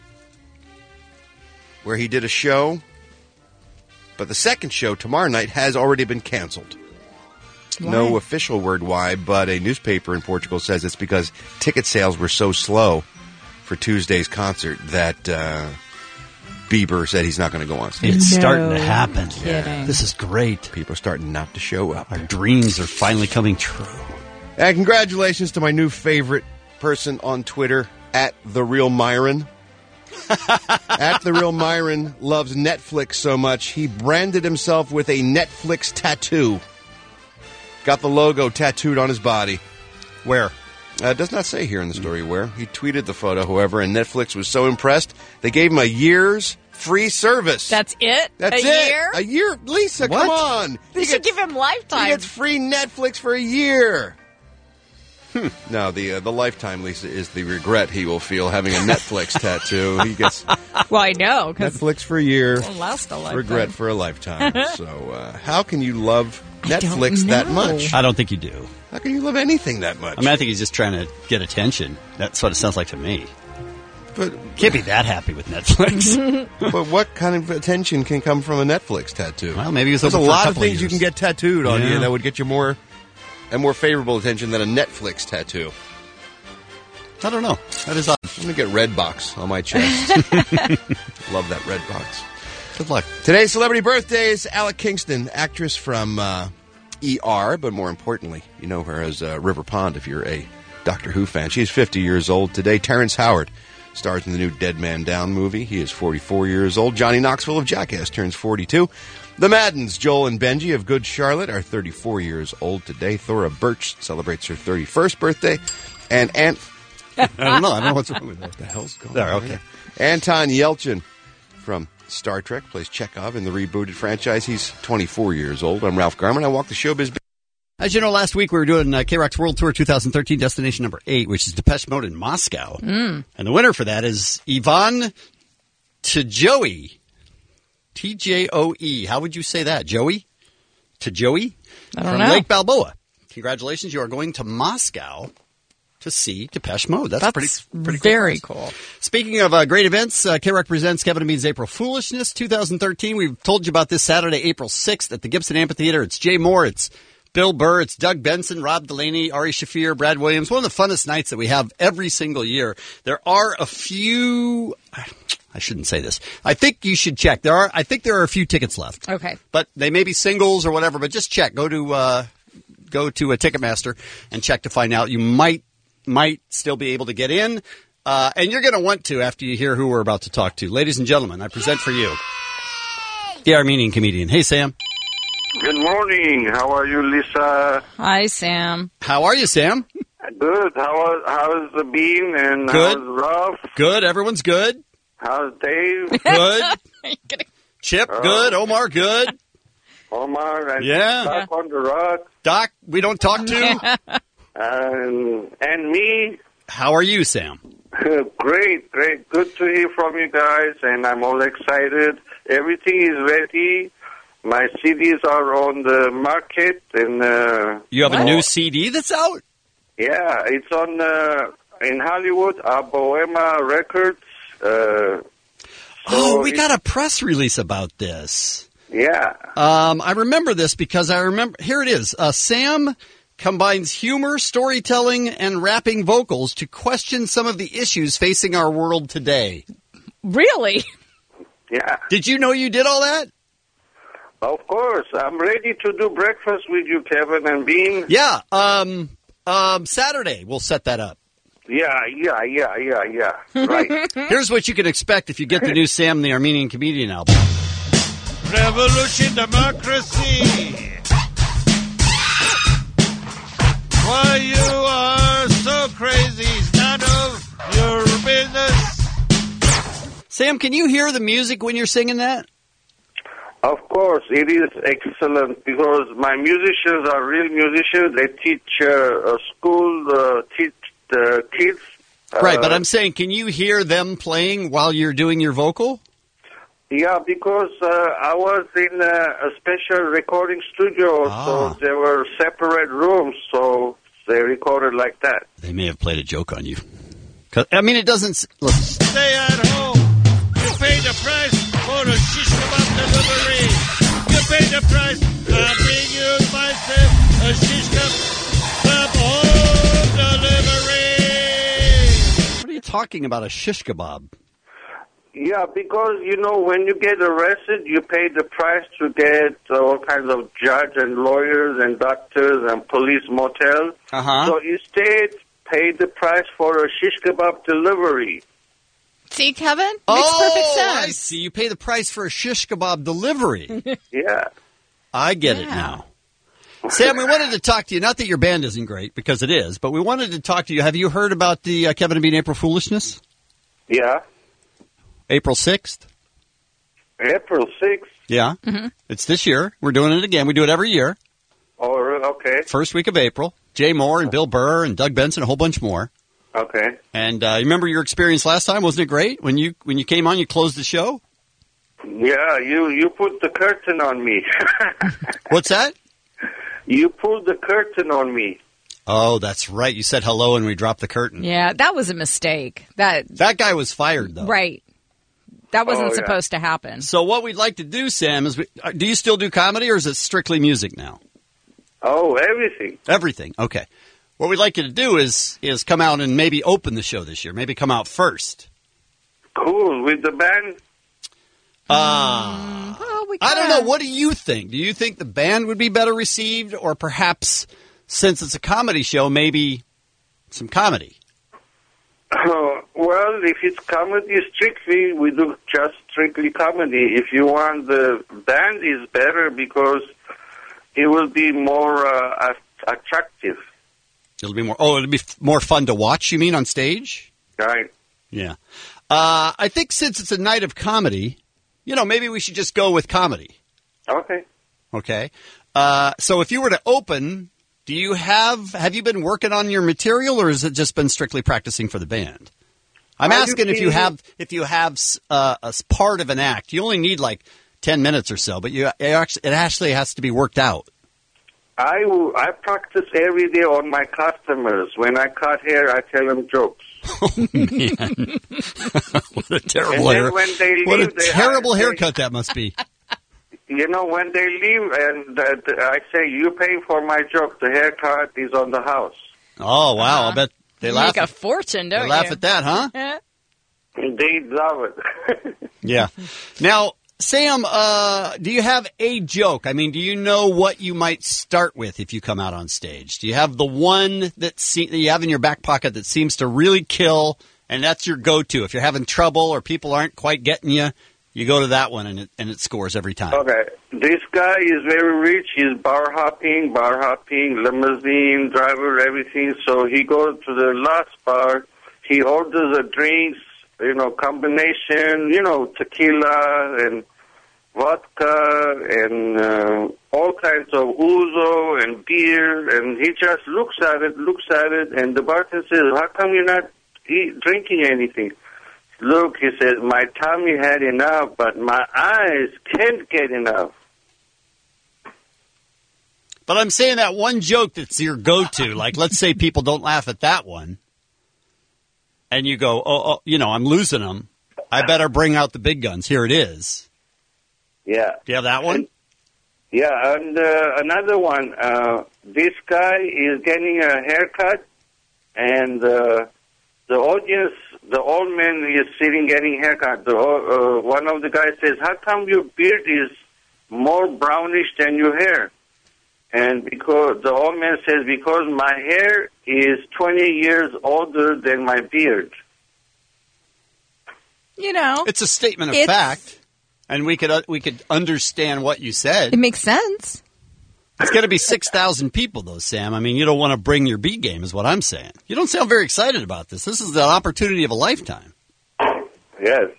where he did a show. But the second show tomorrow night has already been canceled. Why? No official word why, but a newspaper in Portugal says it's because ticket sales were so slow for Tuesday's concert that uh, Bieber said he's not going to go on stage. It's starting to happen. kidding. This is great. People are starting not to show up. Our dreams are finally coming true. And congratulations to my new favorite person on Twitter, at The Real Myron. At The Real Myron loves Netflix so much, he branded himself with a Netflix tattoo. Got the logo tattooed on his body. Where? Uh, it does not say here in the story where. He tweeted the photo, however, and Netflix was so impressed, they gave him a year's free service. That's it? That's a it. year? A year? Lisa, What? come on. They He should gets- give him lifetime. He gets free Netflix for a year. Hmm. No, the uh, the lifetime, Lisa, is the regret he will feel having a Netflix tattoo. He gets Well, I know. 'cause Netflix for a year, it won't last a lifetime. regret for a lifetime. So uh, how can you love I don't Netflix that know. much? I don't think you do. How can you love anything that much? I mean, I think he's just trying to get attention. That's what it sounds like to me. But Can't be that happy with Netflix. but what kind of attention can come from a Netflix tattoo? Well, maybe it's There's a over for a lot of couple things you years. can get tattooed on Yeah. you that would get you more and more favorable attention than a Netflix tattoo. I don't know. That is odd. I'm going to get Redbox on my chest. Love that Redbox. Good luck. Today's celebrity birthdays: Alec Kingston, actress from uh, E R, but more importantly, you know her as uh, River Pond if you're a Doctor Who fan. She's fifty years old today. Terrence Howard stars in the new Dead Man Down movie. He is forty-four years old. Johnny Knoxville of Jackass turns forty-two. The Maddens, Joel and Benji of Good Charlotte, are thirty-four years old today. Thora Birch celebrates her thirty-first birthday. And Ant... I don't know. I don't know what's wrong with that. What the hell's going There, on? okay. Anton Yelchin from Star Trek plays Chekhov in the rebooted franchise. He's twenty-four years old. I'm Ralph Garman. I walk the showbiz. As you know, last week we were doing uh, K-Rock's World Tour twenty thirteen, destination number eight, which is Depeche Mode in Moscow. Mm. And the winner for that is Ivan Tjoe. T J O E. How would you say that? Joey? Tjoe? I don't From know. Lake Balboa. Congratulations. You are going to Moscow to see Depeche Mode. That's, That's pretty, pretty cool. very cool. Speaking of uh, great events, uh, K-Rock presents Kevin and Bean's April Foolishness twenty thirteen. We've told you about this Saturday, April sixth at the Gibson Amphitheater. It's Jay Moore, it's Bill Burr, it's Doug Benson, Rob Delaney, Ari Shafir, Brad Williams. One of the funnest nights that we have every single year. There are a few... I shouldn't say this. I think you should check. There are. I think there are a few tickets left. Okay. But they may be singles or whatever, but just check. Go to uh, go to a Ticketmaster and check to find out. You might might still be able to get in. Uh, and you're going to want to after you hear who we're about to talk to. Ladies and gentlemen, I present for you the Armenian comedian. Hey, Sam. Good morning. How are you, Lisa? Hi, Sam. How are you, Sam? Good. How how's the Bean and Good. how's Ralph? Good. Everyone's good. How's Dave? Good. Chip, good. Omar, good. Omar and Yeah. Doc on the rock. Doc, we don't talk to. And, and me. How are you, Sam? Great, great. Good to hear from you guys, and I'm all excited. Everything is ready. My C Ds are on the market, and uh, You have a new C D that's out? yeah, it's on uh, in Hollywood, uh, Bohema Records. Uh, Oh, so we it- got a press release about this. Yeah. Um, I remember this because I remember. Here it is. Uh, Sam combines humor, storytelling, and rapping vocals to question some of the issues facing our world today. Really? Yeah. Did you know you did all that? Of course. I'm ready to do breakfast with you, Kevin and Bean. Yeah. Um, um, Saturday, we'll set that up. Yeah, yeah, yeah, yeah, yeah. Right. Here's what you can expect if you get the new Sam the Armenian Comedian album. Revolution, democracy. Why you are so crazy is none of your business. Sam, can you hear the music when you're singing that? Of course, it is excellent because my musicians are real musicians. They teach uh, uh, school, uh, teach the kids. Uh, Right, but I'm saying, can you hear them playing while you're doing your vocal? Yeah, because uh, I was in a, a special recording studio, Ah. so there were separate rooms, so they recorded like that. They may have played a joke on you. 'Cause- I mean, it doesn't... s- Listen. Stay at home. You pay the price for the shish kebab delivery. You pay the price. I bring you myself a shish kebab home delivery. What are you talking about, a shish kebab? Yeah, because, you know, when you get arrested, you pay the price to get all kinds of judge and lawyers and doctors and police motel. Uh-huh. So instead, pay the price for a shish kebab delivery. See, Kevin? Makes oh, perfect sense. I see. You pay the price for a shish kebab delivery. Yeah. I get it now. Sam, we wanted to talk to you. Not that your band isn't great, because it is, but we wanted to talk to you. Have you heard about the uh, Kevin and Bean April Foolishness? Yeah. April sixth? April sixth? Yeah. Mm-hmm. It's this year. We're doing it again. We do it every year. Oh, okay. First week of April. Jay Moore and Bill Burr and Doug Benson, a whole bunch more. Okay. And uh, you remember your experience last time? Wasn't it great? When you when you came on, you closed the show? Yeah, you, you put the curtain on me. What's that? You pulled the curtain on me. Oh, that's right. You said hello and we dropped the curtain. Yeah, that was a mistake. That That guy was fired, though. Right. That wasn't Oh, yeah. supposed to happen. So what we'd like to do, Sam, is we, uh, do you still do comedy or is it strictly music now? Oh, everything. Everything. Okay. What we'd like you to do is is come out and maybe open the show this year. Maybe come out first. Cool. With the band? Uh, I don't know. What do you think? Do you think the band would be better received, or perhaps, since it's a comedy show, maybe some comedy? Uh, well, if it's comedy strictly, we do just strictly comedy. If you want, the band is better because it will be more uh, attractive. It'll be more. Oh, it'll be f- more fun to watch. You mean on stage? Right. Yeah. Uh, I think since it's a night of comedy, you know, maybe we should just go with comedy. Okay. Okay. Uh, so if you were to open, do you have have you been working on your material, or has it just been strictly practicing for the band? I'm Are you asking if you kidding? have if you have uh, a s- part of an act. You only need like ten minutes or so, but you it actually it actually has to be worked out. I, will- I practice every day on my customers. When I cut hair, I tell them jokes. Oh man, what a terrible And then hair! when they What a leave, they- terrible I- haircut that must be. You know, when they leave, and uh, I say, you pay for my joke, the haircut is on the house. Oh wow! I bet they You laugh. make a fortune, don't they laugh you? at that, huh? They love it. Yeah. Now, Sam, uh, do you have a joke? I mean, do you know what you might start with if you come out on stage? Do you have the one that, se- that you have in your back pocket that seems to really kill, and that's your go-to? If you're having trouble or people aren't quite getting you, you go to that one, and it, and it scores every time. Okay, this guy is very rich. He's bar hopping, bar hopping, limousine driver, everything. So he goes to the last bar. He orders a drinks, you know, combination, you know, tequila and vodka and uh, all kinds of ouzo and beer. And he just looks at it, looks at it, and the bartender says, "How come you're not eat, drinking anything?" Look, he says, my tummy had enough, but my eyes can't get enough. But I'm saying that one joke that's your go-to, like let's say people don't laugh at that one, and you go, oh, oh you know, I'm losing them. I better bring out the big guns. Here it is. Yeah. Do you have that one? Yeah, and uh, another one. Uh, this guy is getting a haircut, and uh, the audience, the old man is sitting getting haircut. The, uh, one of the guys says, "How come your beard is more brownish than your hair?" And because the old man says, because my hair is twenty years older than my beard. You know, It's a statement of It's- fact, and we could uh, we could understand what you said. it makes sense. It's going to be six thousand people, though, Sam. I mean, you don't want to bring your B game, is what I'm saying. You don't sound very excited about this. This is the opportunity of a lifetime. Yes.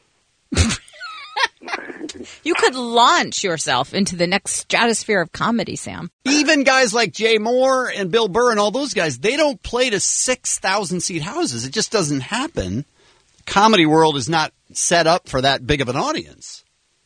You could launch yourself into the next stratosphere of comedy, Sam. Even guys like Jay Moore and Bill Burr and all those guys, they don't play to six thousand seat houses. It just doesn't happen. Comedy world is not set up for that big of an audience.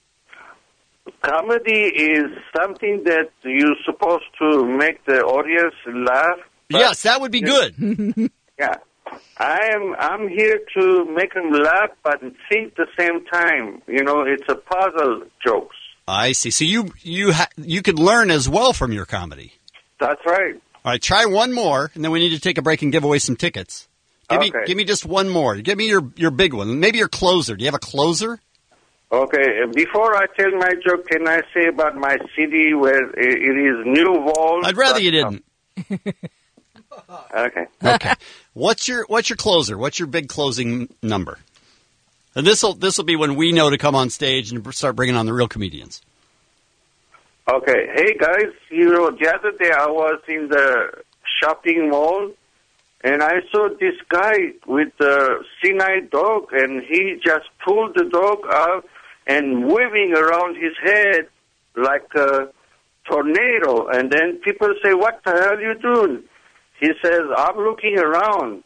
Comedy is something that you're supposed to make the audience laugh. Yes, that would be good. Yeah. I am, I'm here to make them laugh, but think the same time. You know, it's a puzzle jokes. I see. So you you ha- you could learn as well from your comedy. That's right. All right, try one more, and then we need to take a break and give away some tickets. Give me Okay. give me just one more. Give me your, your big one. Maybe your closer. Do you have a closer? Okay, before I tell my joke, can I say about my city where it is New Wall? I'd rather you didn't. Okay. Okay. What's your what's your closer? What's your big closing number? And this will this will be when we know to come on stage and start bringing on the real comedians. Okay. Hey, guys, you know, the other day I was in the shopping mall, and I saw this guy with a senile dog, and he just pulled the dog out and waving around his head like a tornado. And then people say, what the hell are you doing? He says, I'm looking around.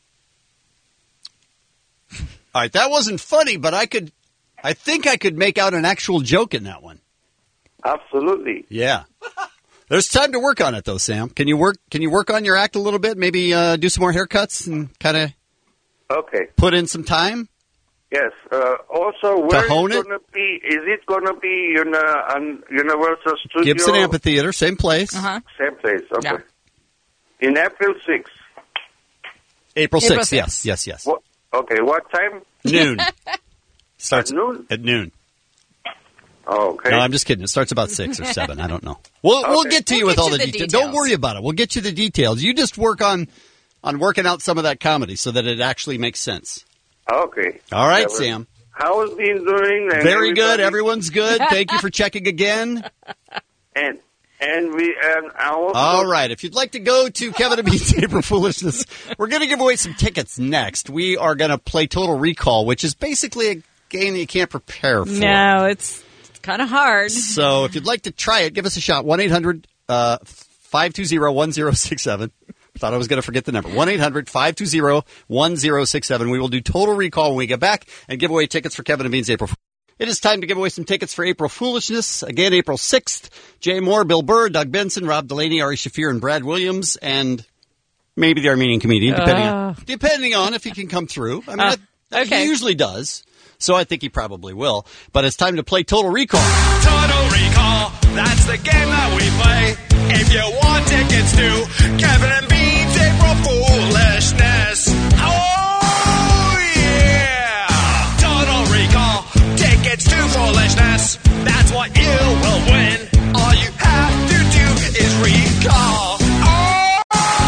All right, that wasn't funny, but I could I think I could make out an actual joke in that one. Absolutely. Yeah. There's time to work on it though, Sam. Can you work can you work on your act a little bit? Maybe uh, do some more haircuts and kind of Okay. put in some time? Yes. Uh, also, where hone is it? it going to be? Is it going to be in uh, on Universal Studios? Gibson Amphitheater, same place. Uh-huh. Same place. Okay. In April sixth. April April sixth, yes, yes, yes. What, okay. What time? Noon. Starts At noon? At noon. Oh, okay. No, I'm just kidding. It starts about six or seven. I don't know. We'll we'll Okay. get to you We'll with get all you the, the details. details. Don't worry about it. We'll get you the details. You just work on on working out some of that comedy so that it actually makes sense. Okay. All right, Yeah, well, Sam. How's it been doing? And Very good. everybody- Everyone's good. Thank you for checking again. And and we and I also All right. If you'd like to go to Kevin and Bean's April Foolishness, we're going to give away some tickets next. We are going to play Total Recall, which is basically a game that you can't prepare for. No, it's, it's kind of hard. So if you'd like to try it, give us a shot. one eight hundred five two zero one zero six seven. Thought I was going to forget the number. one eight hundred five two zero one zero six seven. We will do Total Recall when we get back and give away tickets for Kevin and Bean's April Foolishness. It is time to give away some tickets for April Foolishness. Again, April sixth. Jay Moore, Bill Burr, Doug Benson, Rob Delaney, Ari Shafir, and Brad Williams, and maybe the Armenian comedian, depending Uh. on depending on if he can come through. I mean, Uh, that, that okay. he usually does. So I think he probably will. But it's time to play Total Recall. Total Recall, that's the game that we play. If you want tickets to Kevin and Bean's April Foolishness. Oh, yeah! Total Recall, tickets to foolishness. That's what you will win. All you have to do is recall. Oh,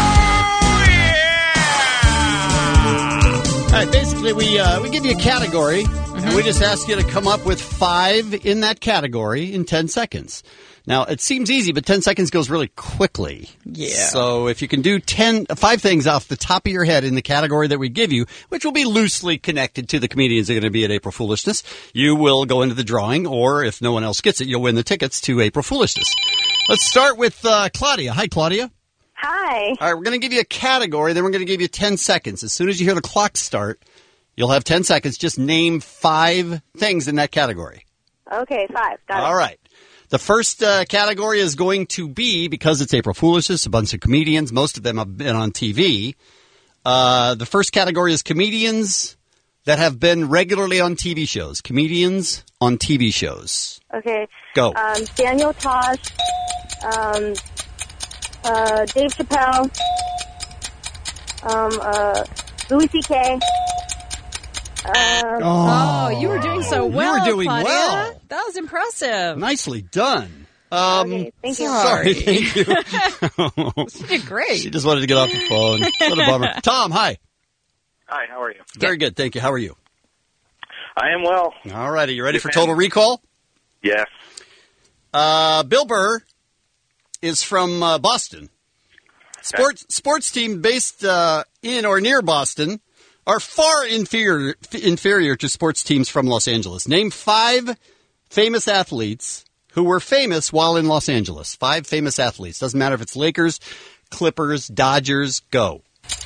yeah! All right, basically, we uh, we give you a category, and we just ask you to come up with five in that category in ten seconds. Now, it seems easy, but ten seconds goes really quickly. Yeah. So if you can do ten, five things off the top of your head in the category that we give you, which will be loosely connected to the comedians that are going to be at April Foolishness, you will go into the drawing, or if no one else gets it, you'll win the tickets to April Foolishness. Let's start with uh, Claudia. Hi, Claudia. Hi. All right, we're going to give you a category, then we're going to give you ten seconds. As soon as you hear the clock start, you'll have ten seconds. Just name five things in that category. Okay, five. Got All it. right. The first uh, category is going to be, because it's April Foolishness, a bunch of comedians. Most of them have been on T V. Uh, the first category is comedians that have been regularly on T V shows. Comedians on T V shows. Okay. Go. Um, Daniel Tosh, um, uh, Dave Chappelle, um, uh, Louis C K. Um, Oh, you were doing so you well. were doing Claudia. well. That was impressive. Nicely done. Um, Okay, thank you. Sorry, thank you. She did great. She just wanted to get off the phone. What a bummer. Tom, hi. Hi, how are you? Very good, thank you. How are you? I am well. All righty, you ready for Total Recall? Yes. Uh, Bill Burr is from uh, Boston. Sports sports team based uh, in or near Boston are far inferior inferior to sports teams from Los Angeles. Name five famous athletes who were famous while in Los Angeles. Five famous athletes. Doesn't matter if it's Lakers, Clippers, Dodgers. Go.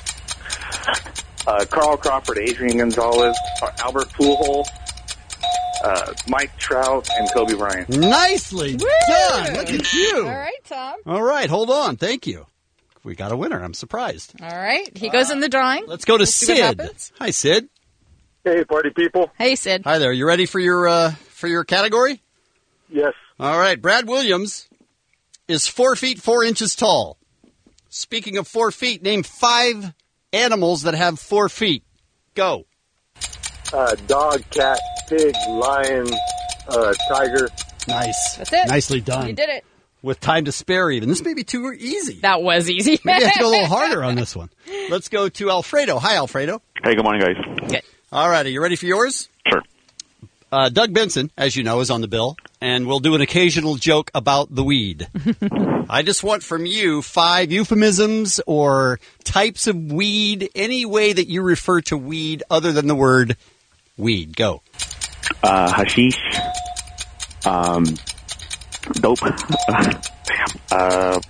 Uh, Carl Crawford, Adrian Gonzalez, Albert Pujols, uh, Mike Trout, and Kobe Bryant. Nicely Woo! done. Look at you. All right, Tom. All right, hold on. Thank you. We got a winner. I'm surprised. All right. He goes in the drawing. Let's go to Let's see what Sid. happens. Hi, Sid. Hey, party people. Hey, Sid. Hi there. You ready for your uh, for your category? Yes. All right. Brad Williams is four feet four inches tall. Speaking of four feet, name five animals that have four feet. Go. Uh, dog, cat, pig, lion, uh, tiger. Nice. That's it. Nicely done. You did it. With time to spare even. This may be too easy. That was easy. Maybe I have to go a little harder on this one. Let's go to Alfredo. Hi, Alfredo. Hey, good morning, guys. Good. All right. Are you ready for yours? Sure. Uh, Doug Benson, as you know, is on the bill, and we'll do an occasional joke about the weed. I just want from you five euphemisms or types of weed, any way that you refer to weed other than the word weed. Go. Uh, hashish. Um, dope. Damn. Uh,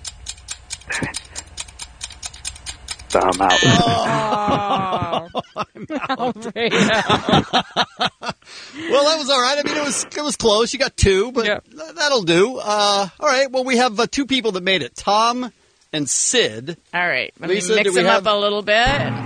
I'm out. Oh. I'm out. Well, that was all right. I mean, it was it was close. You got two, but yeah. th- that'll do. Uh, all right. Well, we have uh, two people that made it, Tom and Sid. All right. Let Lisa, me mix do we them have up a little bit.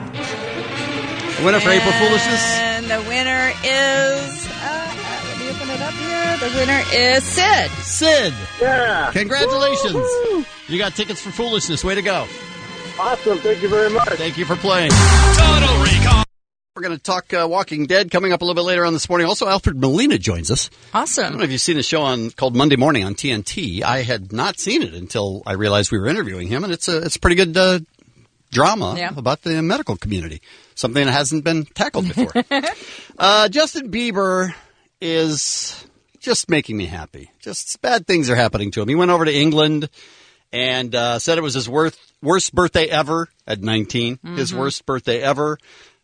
Winner for April Foolishness? And the winner is... Uh, let me open it up here. The winner is Sid. Sid. Yeah. Congratulations. Woo-hoo. You got tickets for Foolishness. Way to go. Awesome. Thank you very much. Thank you for playing. Total Recall. We're going to talk uh, Walking Dead coming up a little bit later on this morning. Also, Alfred Molina joins us. I don't Awesome. know if you've seen a show on called Monday Morning on T N T. I had not seen it until I realized we were interviewing him, and it's a it's a pretty good uh, drama Yeah. about the medical community, something that hasn't been tackled before. uh, Justin Bieber is just making me happy. Just bad things are happening to him. He went over to England and uh, said it was his worst worst birthday ever at nineteen. Mm-hmm. His worst birthday ever.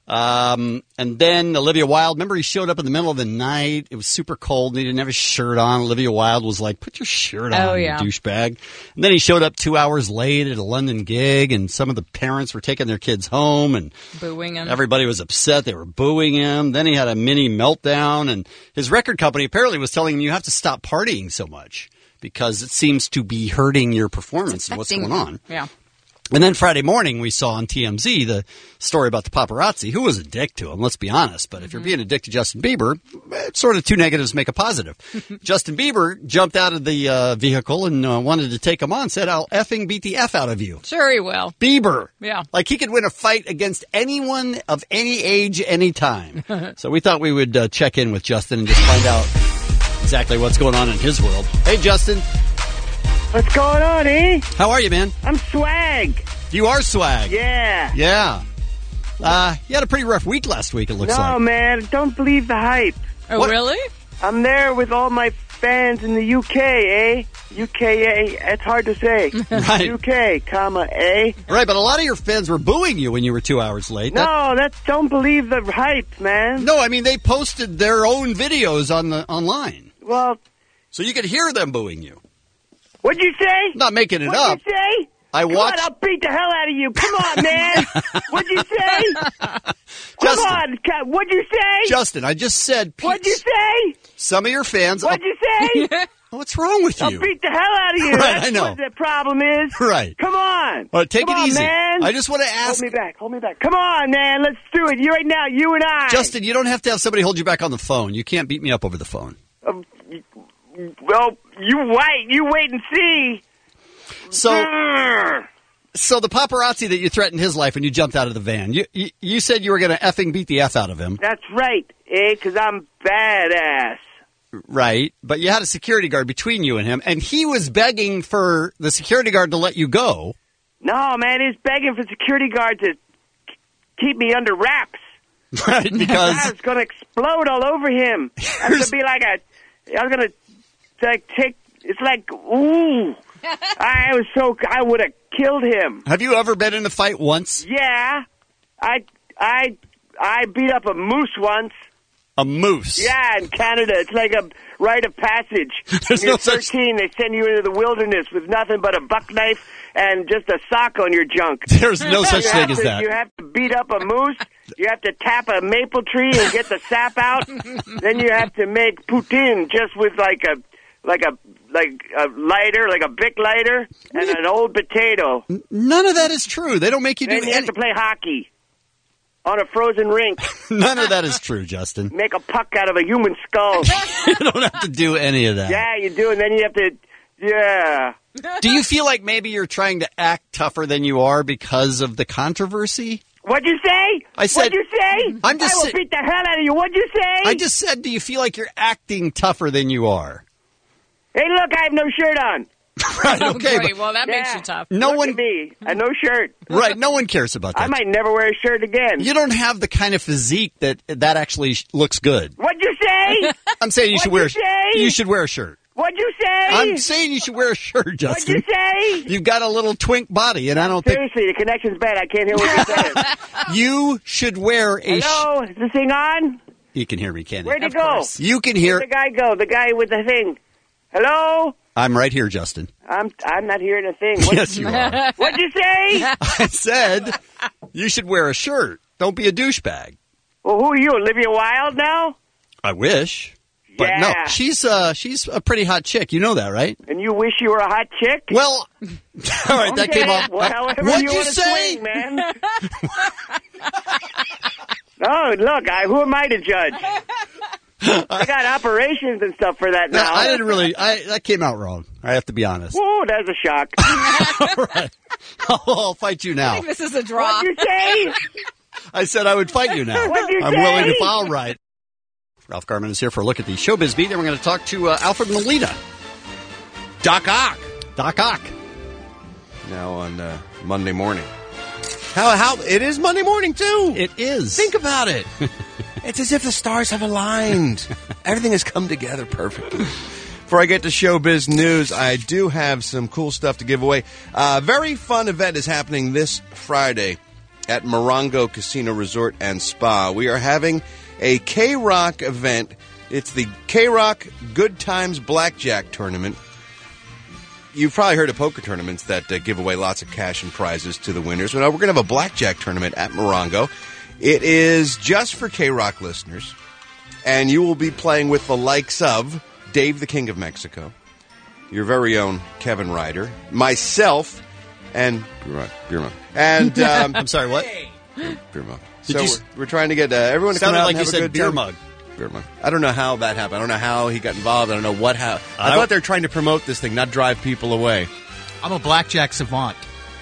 Um, and then Olivia Wilde, remember he showed up in the middle of the night. It was super cold and he didn't have his shirt on. Olivia Wilde was like, put your shirt on, Oh, yeah. you douchebag. And then he showed up two hours late at a London gig and some of the parents were taking their kids home and Booing him. everybody was upset. They were booing him. Then he had a mini meltdown and his record company apparently was telling him you have to stop partying so much because it seems to be hurting your performance and what's Affecting- going on. Yeah. And then Friday morning, we saw on T M Z the story about the paparazzi, who was a dick to him, let's be honest. But if you're being a dick to Justin Bieber, it's sort of two negatives make a positive. Justin Bieber jumped out of the uh, vehicle and uh, wanted to take him on, said, I'll effing beat the F out of you. Sure he will. Bieber. Yeah. Like he could win a fight against anyone of any age, any time. So we thought we would uh, check in with Justin and just find out exactly what's going on in his world. Hey, Justin. What's going on, eh? How are you, man? I'm swag. You are swag. Yeah. Yeah. Uh, you had a pretty rough week last week, it looks no, like. man, don't believe the hype. Oh, What? really? I'm there with all my fans in the U K, eh? U K A, it's hard to say. Right. U K, comma, A. Right, but a lot of your fans were booing you when you were two hours late. That- No, that's, don't believe the hype, man. no, I mean, they posted their own videos on the online. Well, So you could hear them booing you. what'd you say? Not making it What'd up. you say? I Come watched. on, I'll beat the hell out of you. Come on, man. What'd you say? Come Justin. on. ca- What'd you say? Justin, I just said What'd you say? some of your fans. What'd you say? What's wrong with I'll you? beat the hell out of you. Right, That's I know. what the problem is. Right. Come on. All right, take Come it on, easy. man. I just want to ask. Hold me back. Hold me back. Come on, man. Let's do it. You right now, you and I. Justin, you don't have to have somebody hold you back on the phone. You can't beat me up over the phone. Um, well, you wait. You wait and see. So, Grr. so the paparazzi that you threatened his life when you jumped out of the van, you you, you said you were going to effing beat the F out of him. That's right, eh? Because I'm badass. Right, but you had a security guard between you and him, and he was begging for the security guard to let you go. No, man, he's begging for security guard to k- keep me under wraps. Right, because I was going to explode all over him. I was going to be like a, I was going to like take. It's like, ooh, I was so. I would have killed him. Have you ever been in a fight once? Yeah, I, I, I beat up a moose once. A moose? Yeah, in Canada. It's like a rite of passage. There's when you're no such- thirteen, they send you into the wilderness with nothing but a buck knife and just a sock on your junk. There's no such You thing have as to- that. You have to beat up a moose. You have to tap a maple tree and get the sap out. Then you have to make poutine just with like a like a like a lighter, like a Bic lighter, and an old potato. None of that is true. They don't make you do Then you have any- to play hockey on a frozen rink. None of that is true, Justin. Make a puck out of a human skull. You don't have to do any of that. Yeah, you do, and then you have to. Yeah. Do you feel like maybe you're trying to act tougher than you are because of the controversy? What'd you say? I said- What'd you say? I'm just I will sa- beat the hell out of you. What'd you say? I just said, do you feel like you're acting tougher than you are? Hey, look, I have no shirt on. Right, okay, Great. but Well, that makes Yeah. you tough. no Look one, at me. I no shirt. right? No one cares about that. I might never wear a shirt again. You don't have the kind of physique that that actually sh- looks good. What'd you say? I'm saying you should wear. What'd you say? You should wear a shirt. What'd you say? I'm saying you should wear a shirt, What'd Justin. you say? You've got a little twink body, and I don't think Seriously, the connection's bad. I can't hear what you're saying. you should wear a. Sh- Hello? Is this thing on? you can hear me, can't you? Where'd you Of go? course. You can Where'd hear. the guy go? The guy with the thing. Hello? I'm right here, Justin. I'm I'm not hearing a thing. What, Yes, you are. What'd you say? I said you should wear a shirt. Don't be a douchebag. Well, who are you, Olivia Wilde now? I wish, but no, Yeah. she's uh she's a pretty hot chick. You know that, right? And you wish you were a hot chick? Well, all right, that Okay, came off. Well, however What'd you, you want to say? swing, man. Oh, look, I, who am I to judge? I got operations and stuff for that No, now. I didn't really. I that came out wrong. I have to be honest. Whoa, that's a shock. All right, I'll, I'll fight you I now. think this is a draw. What'd you say? I said I would fight you now. What'd you I'm say? willing to file right. Ralph Garman is here for a look at the showbiz beat. Then we're going to talk to uh, Alfred Molina. Doc Ock. Doc Ock. Now on uh, Monday morning. How how it is Monday morning too. It is. Think about it. It's as if the stars have aligned. Everything has come together perfectly. Before I get to showbiz news, I do have some cool stuff to give away. A uh, very fun event is happening this Friday at Morongo Casino Resort and Spa. We are having a K-Rock event. It's the K-Rock Good Times Blackjack Tournament. You've probably heard of poker tournaments that uh, give away lots of cash and prizes to the winners. Well, we're going to have a blackjack tournament at Morongo. It is just for K-Rock listeners, and you will be playing with the likes of Dave the King of Mexico, your very own Kevin Ryder, myself, and Beerma. And um, I'm sorry, what? Beerma. Did So you we're, s- we're trying to get uh, everyone to come Sounded out like and you have a said good beer time. mug. Beer mug. I don't know how that happened. I don't know how he got involved. I don't know what how. I, I- thought they were trying to promote this thing, not drive people away. I'm a blackjack savant.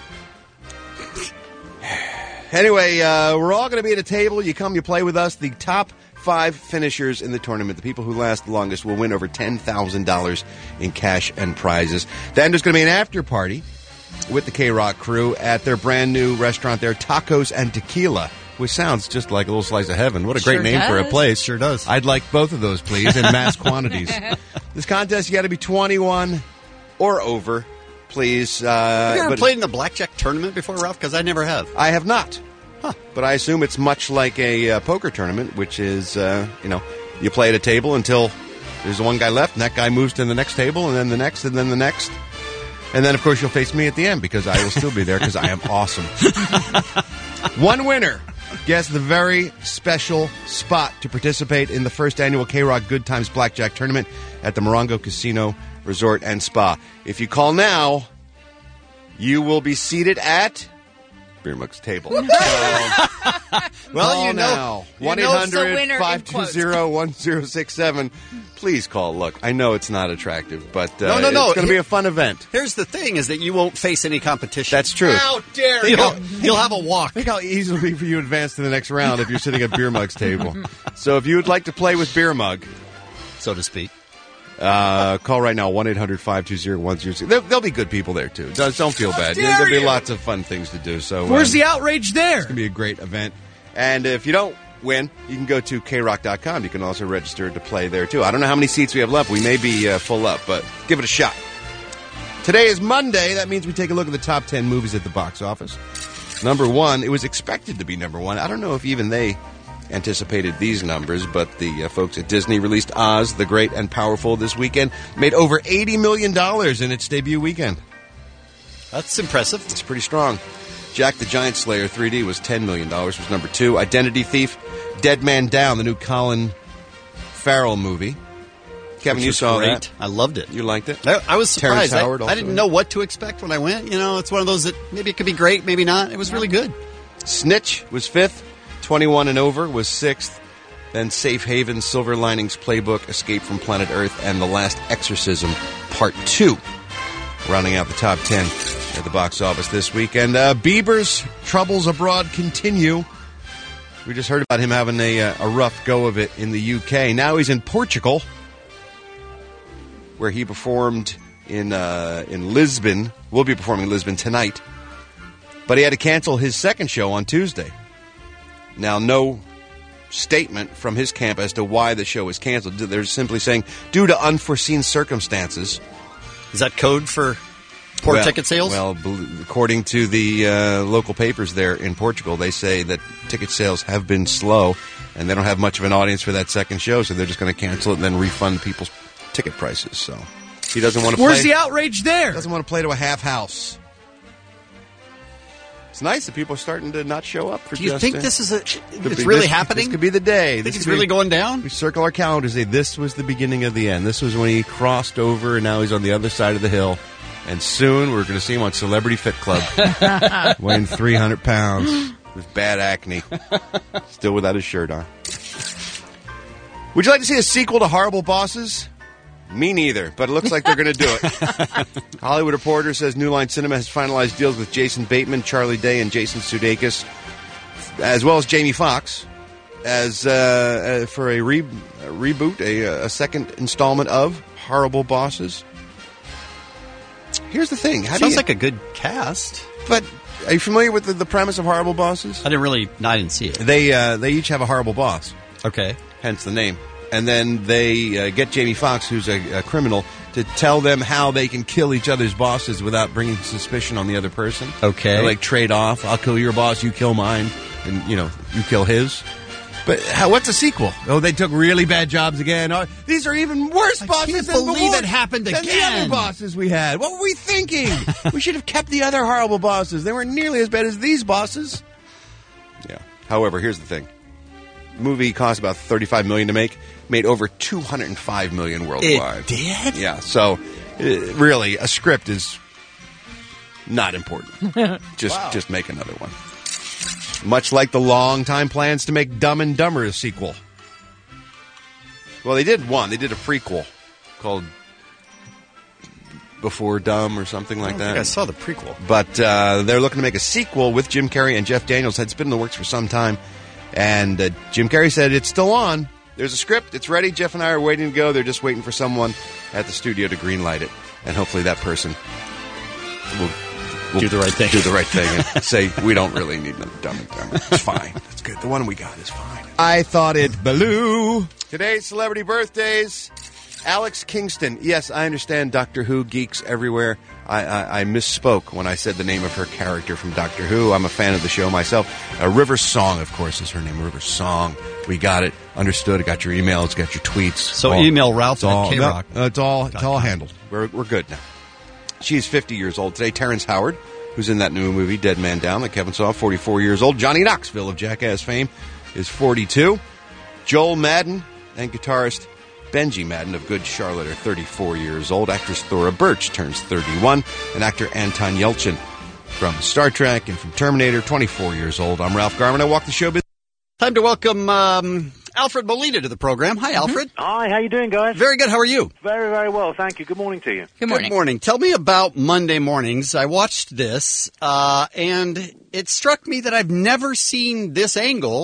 Anyway, uh, we're all going to be at a table. You come, you play with us. The top five finishers in the tournament, the people who last the longest, will win over ten thousand dollars in cash and prizes. Then there's going to be an after party with the K-Rock crew at their brand new restaurant there, Tacos and Tequila, which sounds just like a little slice of heaven. What a great Sure name for a does. place. Sure does. I'd like both of those, please, in mass quantities. This contest, you got to be twenty-one or over, please. Uh, Have you ever but- played in the blackjack tournament before, Ralph? Because I never have. I have not. Huh. But I assume it's much like a uh, poker tournament, which is, uh, you know, you play at a table until there's one guy left, and that guy moves to the next table, and then the next, and then the next. And then, of course, you'll face me at the end because I will still be there because I am awesome. One winner gets the very special spot to participate in the first annual K-Rock Good Times Blackjack Tournament at the Morongo Casino Resort and Spa. If you call now, you will be seated at Beer Mug's table. So, Well, call you know, now. you one eight know it's the hundred, winner in five two zero, one zero six seven. Please call. Look, I know it's not attractive, but uh, No, no, no. it's going to be a fun event. Here's the thing: is that you won't face any competition. That's true. How dare you? You'll, you'll have a walk. Think how easy it'll be for you to advance to the next round if you're sitting at Beer Mug's table. So if you would like to play with Beer Mug, so to speak. Uh, call right now, one eight hundred five two zero one zero six. There, there'll be good people there, too. Don't, don't feel bad. dare There'll be you. lots of fun things to do. So Where's um, the outrage there? It's going to be a great event. And if you don't win, you can go to K rock dot com. You can also register to play there, too. I don't know how many seats we have left. We may be uh, full up, but give it a shot. Today is Monday. That means we take a look at the top ten movies at the box office. Number one, it was expected to be number one. I don't know if even they anticipated these numbers, but the uh, folks at Disney released Oz, the Great and Powerful this weekend. Made over eighty million dollars in its debut weekend. That's impressive. It's pretty strong. Jack the Giant Slayer three D was ten million dollars, was number two. Identity Thief, Dead Man Down, the new Colin Farrell movie. Kevin, Which you was saw great. that. I loved it. You liked it? I, I was surprised. Terrence Howard I, also I didn't in know it. what to expect when I went. You know, it's one of those that maybe it could be great, maybe not. It was really good. Snitch was fifth. twenty-one and Over was sixth. Then Safe Haven, Silver Linings Playbook, Escape from Planet Earth, and The Last Exorcism Part two. Rounding out the top ten at the box office this week. And uh, Bieber's troubles abroad continue. We just heard about him having a, uh, a rough go of it in the U K. Now he's in Portugal, where he performed in uh, in Lisbon. Will be performing in Lisbon tonight. But he had to cancel his second show on Tuesday. Now, no statement from his camp as to why the show is canceled. They're simply saying, due to unforeseen circumstances. Is that code for poor well, ticket sales? Well, according to the uh, local papers there in Portugal, they say that ticket sales have been slow, and they don't have much of an audience for that second show, so they're just going to cancel it and then refund people's ticket prices. So he doesn't want to Where's play. the outrage there? Doesn't want to play to a half house. It's nice that people are starting to not show up for Do you Justin. think this is a? Could It's be- really this- happening? This could be the day. Think This it's could be- really going down? We circle our calendars. Say this was the beginning of the end. This was when he crossed over, and now he's on the other side of the hill. And soon we're going to see him on Celebrity Fit Club, weighing three hundred pounds with bad acne, still without his shirt on. Would you like to see a sequel to Horrible Bosses? Me neither, but it looks like they're going to do it. Hollywood Reporter says New Line Cinema has finalized deals with Jason Bateman, Charlie Day, and Jason Sudeikis, as well as Jamie Foxx, as uh, uh, for a, re- a reboot, a, a second installment of Horrible Bosses. Here's the thing. How do Sounds you, like a good cast. But are you familiar with the, the premise of Horrible Bosses? I didn't really. I didn't see it. They uh, they each have a horrible boss. Okay. Hence the name. And then they uh, get Jamie Foxx, who's a, a criminal, to tell them how they can kill each other's bosses without bringing suspicion on the other person. Okay. They like trade off. I'll kill your boss, you kill mine, and you know you kill his. But how, what's a sequel? Oh, they took really bad jobs again. Oh, these are even worse I bosses can't than believe before- it happened than the again. other bosses we had. What were we thinking? We should have kept the other horrible bosses. They weren't nearly as bad as these bosses. Yeah. However, here's the thing. The movie cost about thirty-five million dollars to make. Made over two hundred five million dollars worldwide. It did? Yeah. So, uh, really, a script is not important. Just, Wow. just make another one. Much like the long-time plans to make Dumb and Dumber a sequel. Well, they did one. They did a prequel called Before Dumb or something like I don't that. think I saw the prequel. But uh, they're looking to make a sequel with Jim Carrey and Jeff Daniels. It's been in the works for some time. And uh, Jim Carrey said it's still on. There's a script. It's ready. Jeff and I are waiting to go. They're just waiting for someone at the studio to greenlight it. And hopefully that person will, will Do the right thing. Do the right thing and say, we don't really need another Dumb and Dumber. It's fine. That's good. The one we got is fine. I thought it blew. Today's celebrity birthdays. Alex Kingston. Yes, I understand Doctor Who geeks everywhere. I, I, I misspoke when I said the name of her character from Doctor Who. I'm a fan of the show myself. Uh, River Song, of course, is her name. River Song. We got it. Understood. I got your emails. Got your tweets. So All- email Ralph it's all, at K-Rock. no, uh, it's all, it's all handled. We're, we're good now. She's fifty years old today. Terrence Howard, who's in that new movie, Dead Man Down, that Kevin saw, forty-four years old. Johnny Knoxville of Jackass fame is forty-two. Joel Madden and guitarist Benji Madden of Good Charlotte are thirty-four years old. Actress Thora Birch turns thirty-one. And actor Anton Yelchin from Star Trek and from Terminator, twenty-four years old. I'm Ralph Garman. I walk the show business. Time to welcome um, Alfred Molina to the program. Hi, Alfred. Hi, how you doing, guys? Very good. How are you? Very, very well, thank you. Good morning to you. Good morning. Good morning. Tell me about Monday mornings. I watched this, uh, and it struck me that I've never seen this angle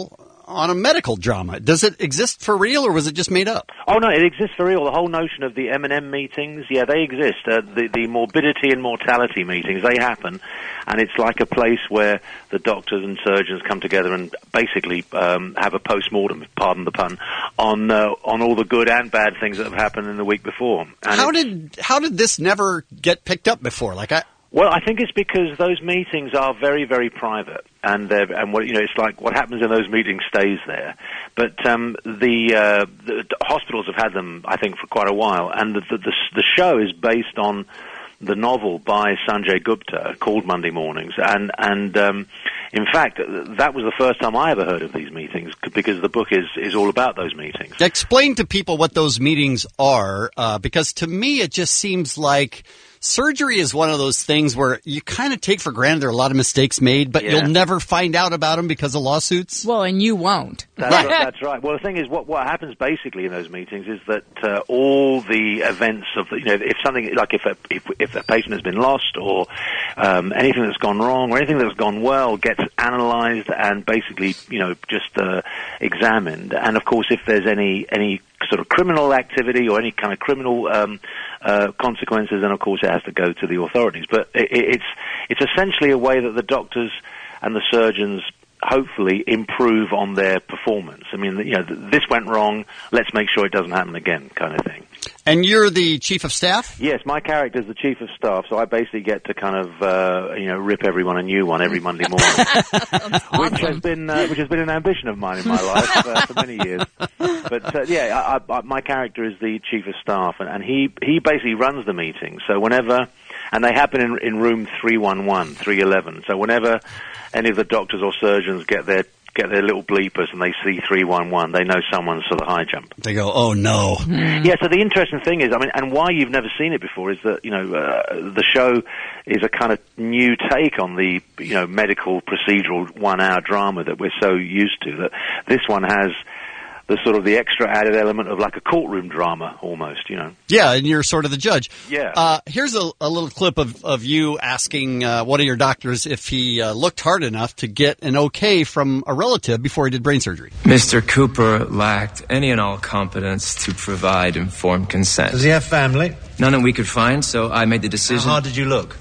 on a medical drama. Does it exist for real, or was it just made up? Oh no, it exists for real. The whole notion of the M and M meetings, yeah, they exist. Uh, the the morbidity and mortality meetings, they happen, and it's like a place where the doctors and surgeons come together and basically um, have a post-mortem, pardon the pun, on uh, on all the good and bad things that have happened in the week before. And how did how did this never get picked up before? Like I. Well, I think it's because those meetings are very, very private, and they're, and what you know, it's like what happens in those meetings stays there. But um, the, uh, the hospitals have had them, I think, for quite a while, and the the, the, the show is based on the novel by Sanjay Gupta called Monday Mornings, and and um, in fact, that was the first time I ever heard of these meetings because the book is is all about those meetings. Explain to people what those meetings are, uh, because to me it just seems like. Surgery is one of those things where you kind of take for granted there are a lot of mistakes made, but Yeah. you'll never find out about them because of lawsuits. Well, and you won't. That's right. That's right. Well, the thing is, what what happens basically in those meetings is that uh, all the events of the, you know, if something like if a if, if a patient has been lost or um, anything that's gone wrong or anything that's gone well gets analysed and basically, you know, just uh, examined. And of course, if there's any any sort of criminal activity or any kind of criminal um, uh, consequences, then of course it has to go to the authorities. But it, it's it's essentially a way that the doctors and the surgeons hopefully improve on their performance. I mean, you know, this went wrong, let's make sure it doesn't happen again, kind of thing. And you're the chief of staff? Yes, my character is the chief of staff, so I basically get to kind of, uh, you know, rip everyone a new one every Monday morning, which has been uh, which has been an ambition of mine in my life uh, for many years. But uh, yeah, I, I, my character is the chief of staff, and, and he he basically runs the meeting. So whenever, and they happen in, in room three one one, three eleven. So whenever any of the doctors or surgeons get their get their little bleepers and they see three one one, they know someone's for the high jump. They go, oh no. Yeah, so the interesting thing is, I mean, and why you've never seen it before is that, you know, uh, the show is a kind of new take on the, you know, medical procedural one-hour drama that we're so used to, that this one has the sort of the extra added element of like a courtroom drama almost, you know. Yeah, and you're sort of the judge. Yeah. Uh, here's a, a little clip of, of you asking uh, one of your doctors if he uh, looked hard enough to get an okay from a relative before he did brain surgery. Mister Cooper lacked any and all competence to provide informed consent. Does he have family? None that we could find, so I made the decision. How hard did you look?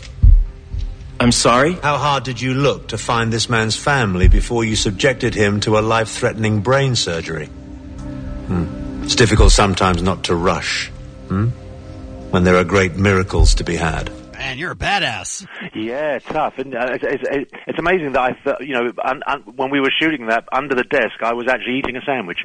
I'm sorry? How hard did you look to find this man's family before you subjected him to a life-threatening brain surgery? Hmm. It's difficult sometimes not to rush, hmm? when there are great miracles to be had. Man, you're a badass. Yeah, tough. And uh, it's, it's, it's amazing that I, thought, you know, un, un, when we were shooting that under the desk, I was actually eating a sandwich.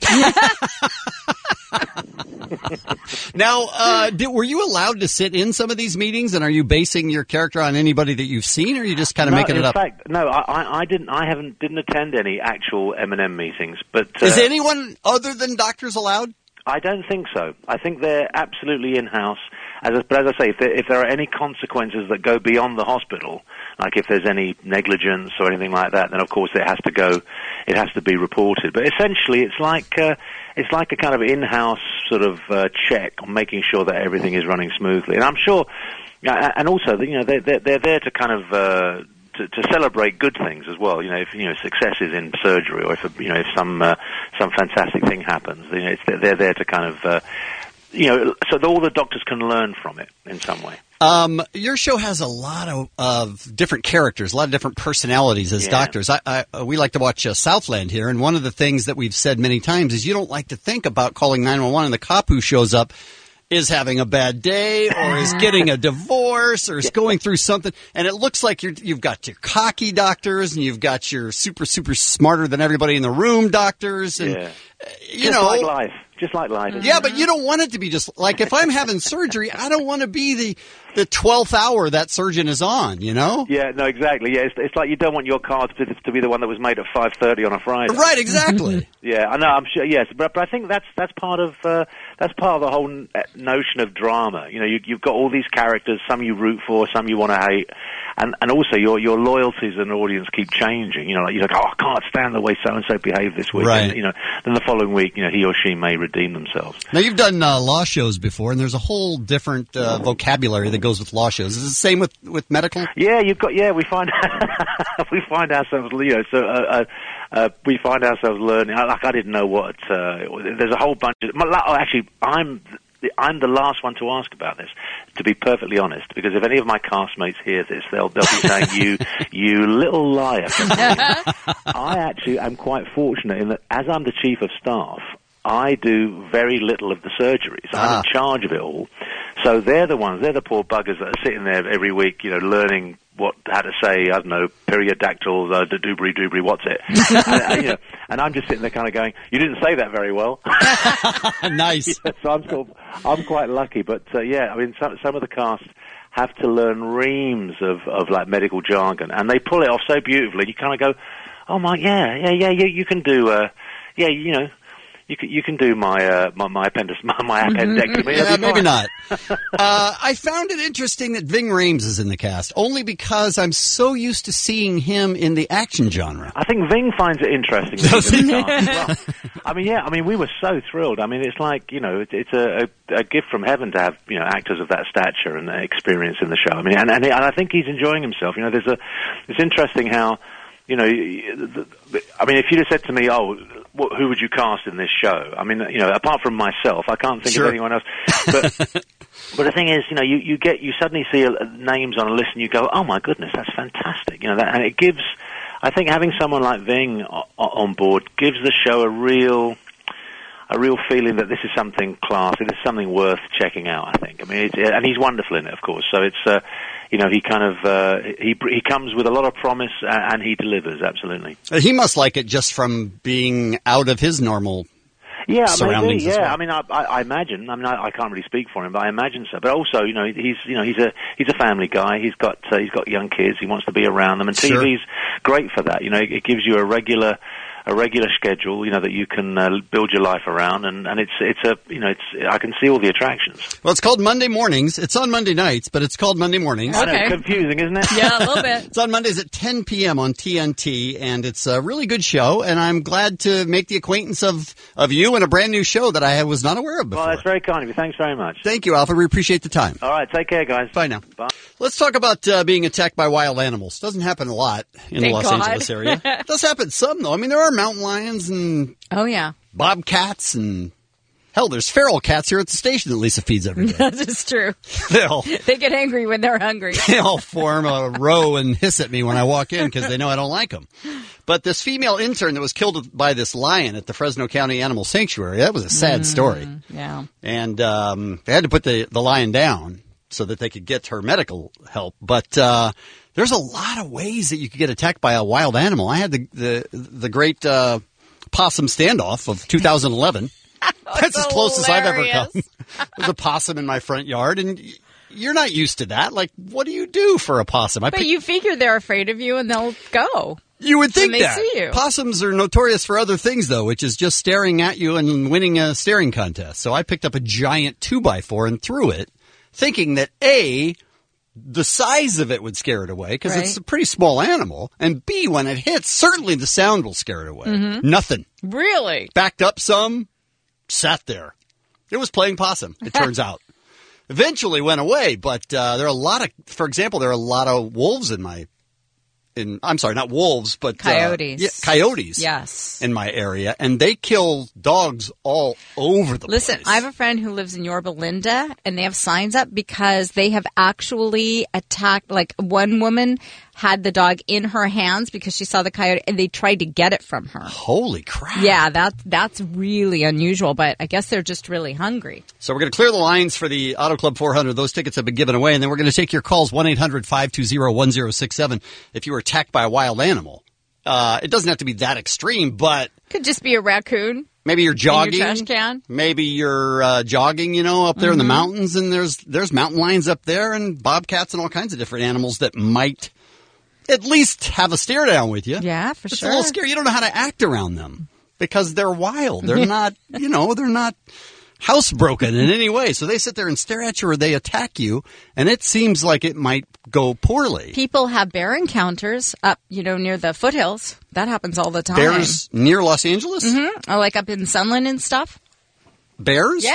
Now, uh, did, were you allowed to sit in some of these meetings, and are you basing your character on anybody that you've seen, or are you just kind of no, making it in up? fact, no, I, I, I didn't. I haven't didn't attend any actual M and M meetings. But uh, is anyone other than doctors allowed? I don't think so. I think they're absolutely in-house. As a, but as I say, if there, if there are any consequences that go beyond the hospital, like if there's any negligence or anything like that, then of course it has to go. It has to be reported. But essentially, it's like uh, it's like a kind of in-house sort of uh, check on making sure that everything is running smoothly. And I'm sure, uh, and also, you know, they're they're, they're there to kind of. Uh, To, to celebrate good things as well, you know, if you know successes in surgery, or if you know if some uh, some fantastic thing happens, you know, it's, they're there to kind of, uh, you know, so that all the doctors can learn from it in some way. Um, your show has a lot of, of different characters, a lot of different personalities as Yeah. doctors. I, I, we like to watch uh, Southland here, and one of the things that we've said many times is you don't like to think about calling nine one one and the cop who shows up is having a bad day, or is getting a divorce, or is going through something, and it looks like you're, you've got your cocky doctors, and you've got your super, super smarter than everybody in the room doctors, and Yeah. uh, you Just know, like life. Just like life. yeah, but you don't want it to be just like if I'm having surgery, I don't want to be the the twelfth hour that surgeon is on, you know? Yeah, no, exactly. Yeah, it's, it's like you don't want your car to, to be the one that was made at five thirty on a Friday. Right, exactly. Yeah, I know. I'm sure. Yes, but, but I think that's that's part of uh, that's part of the whole n- notion of drama. You know, you, you've got all these characters. Some you root for, some you want to hate, and and also your your loyalties as an audience keep changing. You know, like you're like, oh, I can't stand the way so and so behaved this week. Right. And, you know, then the following week, you know, he or she may redeem themselves. Now, you've done uh, law shows before, and there's a whole different uh, vocabulary that goes with law shows. Is it the same with, with medical? Yeah, you've got. Yeah, we find we find ourselves, you know, so uh, uh, we find ourselves learning. Like I didn't know what. Uh, there's a whole bunch of. Oh, actually, I'm. I'm the last one to ask about this, to be perfectly honest, because if any of my castmates hear this, they'll, they'll be saying, you you little liar. I actually am quite fortunate in that, as I'm the chief of staff, I do very little of the surgeries. Ah. I'm in charge of it all. So they're the ones, they're the poor buggers that are sitting there every week, you know, learning what, how to say, I don't know, periodactyls, uh, doobry doobry, what's it? and, and, you know, and I'm just sitting there kind of going, you didn't say that very well. Nice. Yeah, so I'm sort of, I'm quite lucky, but uh, yeah, I mean, some, some of the cast have to learn reams of, of like medical jargon, and they pull it off so beautifully. You kind of go, oh my, yeah, yeah, yeah, you, you can do, uh, yeah, you know. You can, you can do my uh, my, my, appendix, my, my appendectomy. Yeah, maybe not. uh, I found it interesting that Ving Rhames is in the cast, only because I'm so used to seeing him in the action genre. I think Ving finds it interesting. That he's in the cast as well. I mean, yeah, I mean, we were so thrilled. I mean, it's like, you know, it, it's a, a, a gift from heaven to have, you know, actors of that stature and experience in the show. I mean, and, and, and I think he's enjoying himself. You know, there's a, it's interesting how, you know, I mean, if you'd have said to me, oh, what, who would you cast in this show? I mean, you know, apart from myself, I can't think Sure. of anyone else. But, but the thing is, you know, you, you get, you suddenly see a, names on a list and you go, oh my goodness, that's fantastic. You know, that, and it gives, I think having someone like Ving o- on board gives the show a real, a real feeling that this is something classy, this is something worth checking out, I think. I mean, it's, and he's wonderful in it, of course. So it's, uh, you know, he kind of, uh, he he comes with a lot of promise and, and he delivers, absolutely. He must like it just from being out of his normal Yeah, surroundings. maybe, as yeah. well. I mean, I, I, I imagine. I mean, I, I can't really speak for him, but I imagine so. But also, you know, he's, you know, he's a he's a family guy. He's got uh, he's got young kids. He wants to be around them, and Sure. T V's great for that. You know, it, it gives you a regular. A regular schedule, you know, that you can uh, build your life around, and, and it's it's a you know it's I can see all the attractions. Well, it's called Monday Mornings. It's on Monday nights, but it's called Monday Mornings. I know, it's confusing, isn't it? Yeah, a little bit. It's on Mondays at ten p.m. on T N T, and it's a really good show, and I'm glad to make the acquaintance of, of you and a brand new show that I was not aware of before. Well, that's very kind of you. Thanks very much. Thank you, Alfred. We appreciate the time. All right, take care, guys. Bye now. Bye. Let's talk about uh, being attacked by wild animals. Doesn't happen a lot in the Thank Los God. Angeles area. It does happen some, though. I mean, there are mountain lions and Oh, yeah. bobcats and, hell, there's feral cats here at the station that Lisa feeds every day. That is true. They all, They get angry when they're hungry. they all form a row and hiss at me when I walk in because they know I don't like them. But this female intern that was killed by this lion at the Fresno County Animal Sanctuary, that was a sad story. Yeah. And um, they had to put the, the lion down so that they could get her medical help. But uh, there's a lot of ways that you could get attacked by a wild animal. I had the the, the great uh, possum standoff of two thousand eleven. That's as close as I've ever come. There's a possum in my front yard, and you're not used to that. Like, what do you do for a possum? I But pick- you figure they're afraid of you and they'll go. You would think when they that. see you. Possums are notorious for other things, though, which is just staring at you and winning a staring contest. So I picked up a giant two by four and threw it, thinking that A, the size of it would scare it away, because it's Right. a pretty small animal, and B, when it hits, certainly the sound will scare it away. Mhm. Nothing. Really? Backed up some, sat there. It was playing possum, it turns out. Eventually went away, but uh, there are a lot of, for example, there are a lot of wolves in my, in I'm sorry, not wolves, but uh, Coyotes. yeah, coyotes. Yes. In my area, and they kill dogs all over the Listen, place. I have a friend who lives in Yorba Linda, and they have signs up because they have actually attacked, like one woman had the dog in her hands because she saw the coyote, and they tried to get it from her. Holy crap. Yeah, that, that's really unusual, but I guess they're just really hungry. So we're going to clear the lines for the Auto Club four hundred. Those tickets have been given away, and then we're going to take your calls, one eight hundred five two zero one zero six seven, if you were attacked by a wild animal. Uh, it doesn't have to be that extreme, but Could just be a raccoon. maybe you're jogging. In your trash can. Maybe you're uh, jogging, you know, up there in the Mhm. mountains, and there's there's mountain lions up there, and bobcats and all kinds of different animals that might at least have a stare down with you. Yeah, for it's sure. a little scary. You don't know how to act around them because they're wild. They're not, you know, they're not housebroken in any way. So they sit there and stare at you or they attack you, and it seems like it might go poorly. People have bear encounters up, you know, near the foothills. That happens all the time. Bears near Los Angeles? Mm-hmm. Like up in Sunland and stuff. Bears? Yeah.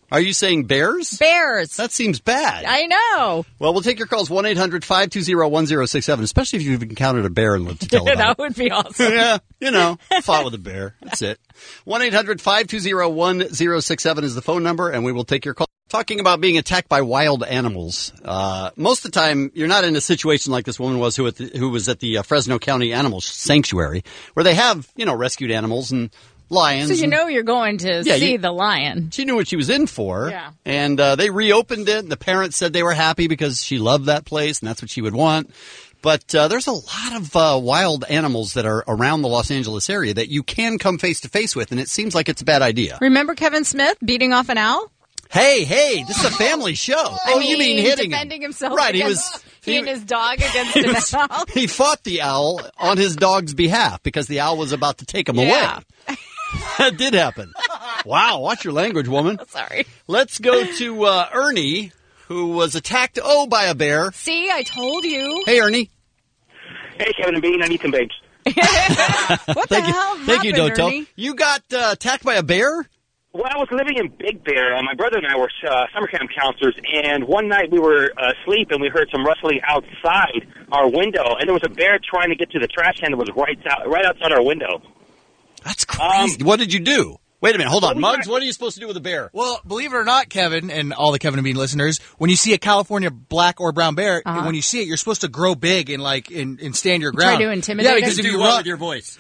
Are you saying bears? Bears. That seems bad. I know. Well, we'll take your calls, one eight hundred five two zero one zero six seven, especially if you've encountered a bear and lived to tell about That it. would be awesome. Yeah, you know, fought with a bear. That's it. one eight hundred five two zero one zero six seven is the phone number, and we will take your call. Talking about being attacked by wild animals. Uh, most of the time, you're not in a situation like this woman was who, at the, who was at the uh, Fresno County Animal Sanctuary, where they have, you know, rescued animals and lions. So you and- know you're going to Yeah, see you- the lion. She knew what she was in for. Yeah. And uh, they reopened it. And the parents said they were happy because she loved that place and that's what she would want. But uh, there's a lot of uh, wild animals that are around the Los Angeles area that you can come face to face with, and it seems like it's a bad idea. Remember Kevin Smith beating off an owl? Hey, hey, this is a family show. I oh, you mean hitting defending him. himself? Right, he against- was- He, he- and his dog against He, an was- owl. he fought the owl on his dog's behalf because the owl was about to take him Yeah. away. That did happen. Wow, watch your language, woman. Sorry. Let's go to uh, Ernie, who was attacked, oh, by a bear. See, I told you. Hey, Ernie. Hey, Kevin and Bean, I need some babes. What the Thank you, hell Thank you, happened, Doto. Ernie? You got uh, attacked by a bear? Well, I was living in Big Bear. Uh, my brother and I were uh, summer camp counselors, and one night we were uh, asleep, and we heard some rustling outside our window, and there was a bear trying to get to the trash can that was right out, right outside our window. That's crazy. what did you do? Wait a minute. Hold on. we Muggs, got- what are you supposed to do with a bear? Well, believe it or not, Kevin, and all the Kevin and Bean listeners, when you see a California black or brown bear, Uh-huh. when you see it, you're supposed to grow big and like and, and stand your Try ground. to intimidate Yeah, it? because if Do you well run, with your voice.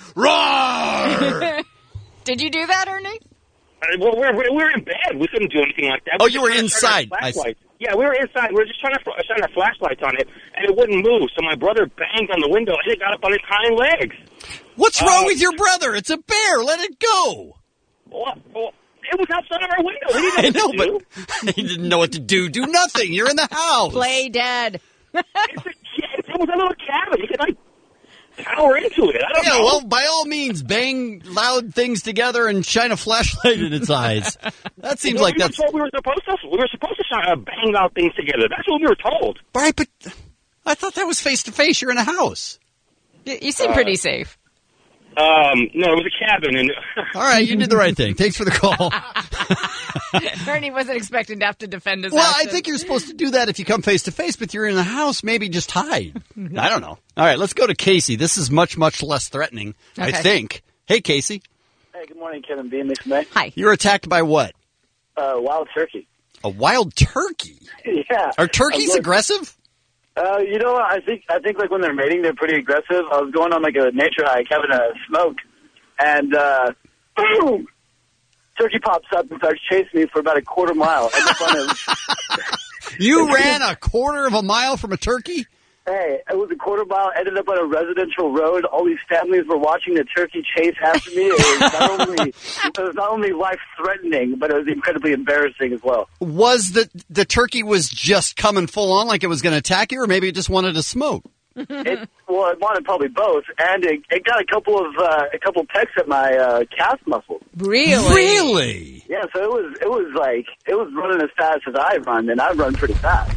Roar! Did you do that, Ernie? Uh, well, we were, we were in bed. We couldn't do anything like that. Oh, We you just were kinda inside. turned our I see. flashlights. Yeah, we were inside. We were just trying to fl- shine our flashlights on it, and it wouldn't move. So my brother banged on the window, and it got up on its hind legs. What's wrong Uh, with your brother? It's a bear. Let it go. Well, well, it was outside of our window. We I didn't know, know, what to do. but he didn't know what to do. Do nothing. You're in the house. Play dead. It's a, yeah, it was a little cabin. You could like power into it. I don't Yeah, know. well, by all means, bang loud things together and shine a flashlight in its eyes. That seems Well, like we were that's told we were supposed to. We were supposed to shine, uh, bang out things together. That's what we were told. right. But I thought that was face to face. You're in a house. You, you seem pretty safe. Um, no, it was a cabin, and All right, you did the right thing. Thanks for the call. Ernie wasn't expecting to have to defend his Well, I actions. think you're supposed to do that if you come face to face, but you're in the house. Maybe just hide. I don't know. All right, let's go to Casey. This is much, much less threatening, I Okay. think. Hey, Casey. Hey, good morning, Kevin Bean. Miss May. Hi. You were attacked by what? Uh, wild turkey. A wild turkey? Yeah. Are turkeys I'm going- aggressive? Uh, you know, I think I think like when they're mating, they're pretty aggressive. I was going on like a nature hike, having a smoke, and uh, boom, turkey pops up and starts chasing me for about a quarter mile. I just want to. You ran a quarter of a mile from a turkey? Hey, it was a quarter mile. Ended up on a residential road. All these families were watching the turkey chase after me. It was not only it was not only life threatening, but it was incredibly embarrassing as well. Was the the turkey was just coming full on like it was going to attack you, or maybe it just wanted to smoke? It, well, it wanted probably both, and it, it got a couple of uh, a couple pecks at my uh, calf muscles. Really? Really? Yeah, so it was it was like it was running as fast as I run, and I run pretty fast.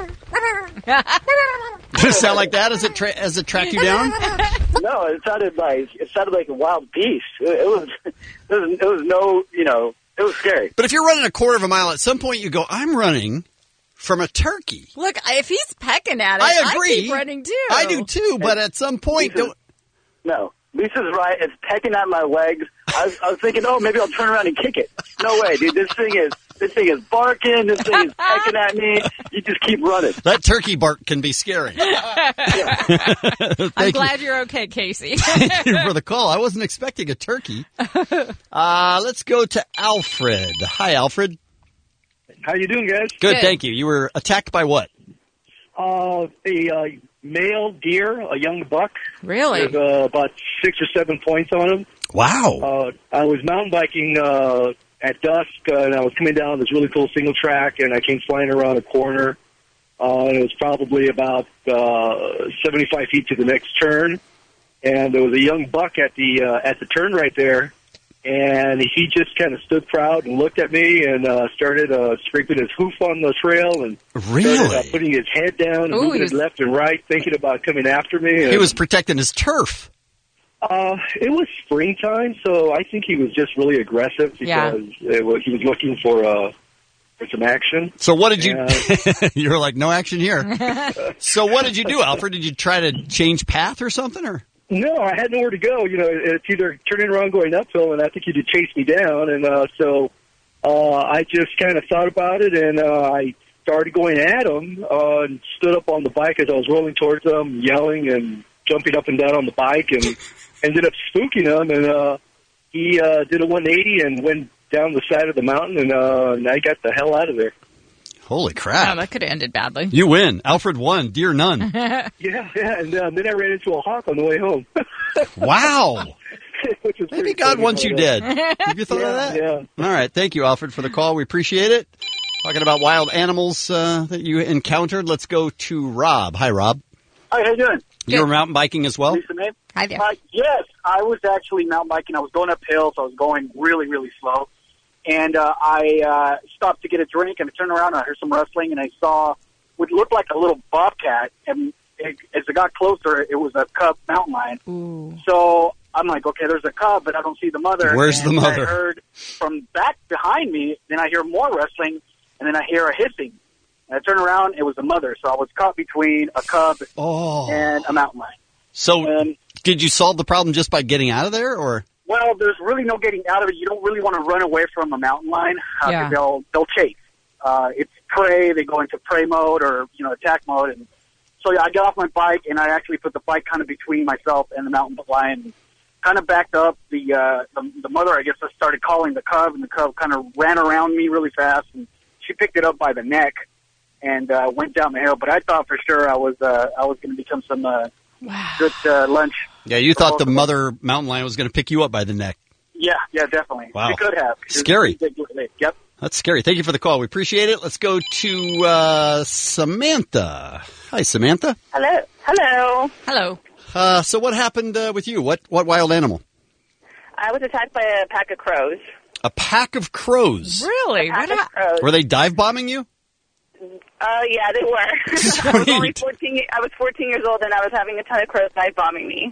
Did it sound like that as it tra- as it tracked you down? No, it sounded like it sounded like a wild beast. It, it was it was it was no you know it was scary. But if you're running a quarter of a mile, at some point you go, I'm running from a turkey. Look, if he's pecking at it, I agree. keep running too. I do too, but at some point, Lisa's, don't, no, Lisa's right. It's pecking at my legs. I was, I was thinking, oh, maybe I'll turn around and kick it. No way, dude. This thing is this thing is barking. This thing is pecking at me. You just keep running. that turkey bark can be scary. I'm Thank glad you. are okay, Casey. you for the call. I wasn't expecting a turkey. Uh, let's go to Alfred. Hi, Alfred. How you doing, guys? Good, Good. thank you. You were attacked by what? Uh, a uh, male deer, a young buck. Really? With uh, about six or seven points on him. Wow. Uh, I was mountain biking uh, at dusk, uh, and I was coming down this really cool single track, and I came flying around a corner. Uh, and it was probably about uh, seventy-five feet to the next turn, and there was a young buck at the uh, at the turn right there. And he just kind of stood proud and looked at me and uh, started uh, scraping his hoof on the trail and Really? started, uh, putting his head down and Ooh, moving he his was- left and right, thinking about coming after me. And, He was protecting his turf. Uh, it was springtime, so I think he was just really aggressive Yeah. because it was, he was looking for a for some action. So what did you? And- you were like, no action here. So what did you do, Alfred? Did you try to change path or something, or? No, I had nowhere to go. You know, it's either turning around going uphill, and I think you'd chase me down. And uh, so uh, I just kind of thought about it, and uh, I started going at him uh, and stood up on the bike as I was rolling towards him, yelling and jumping up and down on the bike, and ended up spooking him. And uh, he uh, did a one eighty and went down the side of the mountain, and, uh, and I got the hell out of there. Holy crap. Oh, that could have ended badly. You win. Alfred won. Dear none. yeah, yeah, and uh, then I ran into a hawk on the way home. Wow. Which is Maybe God wants you dead. Have you thought yeah, of that? Yeah. All right. Thank you, Alfred, for the call. We appreciate it. Talking about wild animals uh, that you encountered. Let's go to Rob. Hi, Rob. Hi, how you doing? You were mountain biking as well? Lisa May? Hi there. Uh, yes, I was actually mountain biking. I was going uphill, so I was going really, really slow. And uh, I uh, stopped to get a drink, and I turned around, and I heard some rustling, and I saw what looked like a little bobcat. And it, as it got closer, it was a cub mountain lion. Ooh. So I'm like, okay, there's a cub, but I don't see the mother. Where's and the mother? I heard from back behind me, then I hear more rustling, and then I hear a hissing. And I turn around, it was the mother. So I was caught between a cub oh. and a mountain lion. So and, did you solve the problem just by getting out of there, or? Well, there's really no getting out of it. You don't really want to run away from a mountain lion. Uh, Yeah. They'll they'll chase. Uh, it's prey. They go into prey mode or you know attack mode. And so yeah, I got off my bike and I actually put the bike kind of between myself and the mountain lion. Kind of backed up. The, uh, the the mother, I guess, I started calling the cub, and the cub kind of ran around me really fast. And she picked it up by the neck and uh, went down the hill. But I thought for sure I was uh, I was going to become some uh, wow. good uh, lunch. Yeah, you thought the mother mountain lion was going to pick you up by the neck. Yeah, yeah, definitely. Wow. She could have. Scary. Yep. That's scary. Thank you for the call. We appreciate it. Let's go to uh, Samantha. Hi, Samantha. Hello. Hello. Hello. Uh, so what happened uh, with you? What what wild animal? I was attacked by a pack of crows. A pack of crows. Really? A pack of crows. Were they dive bombing you? Uh, yeah, they were. I was only fourteen. I was fourteen years old, and I was having a ton of crows dive bombing me.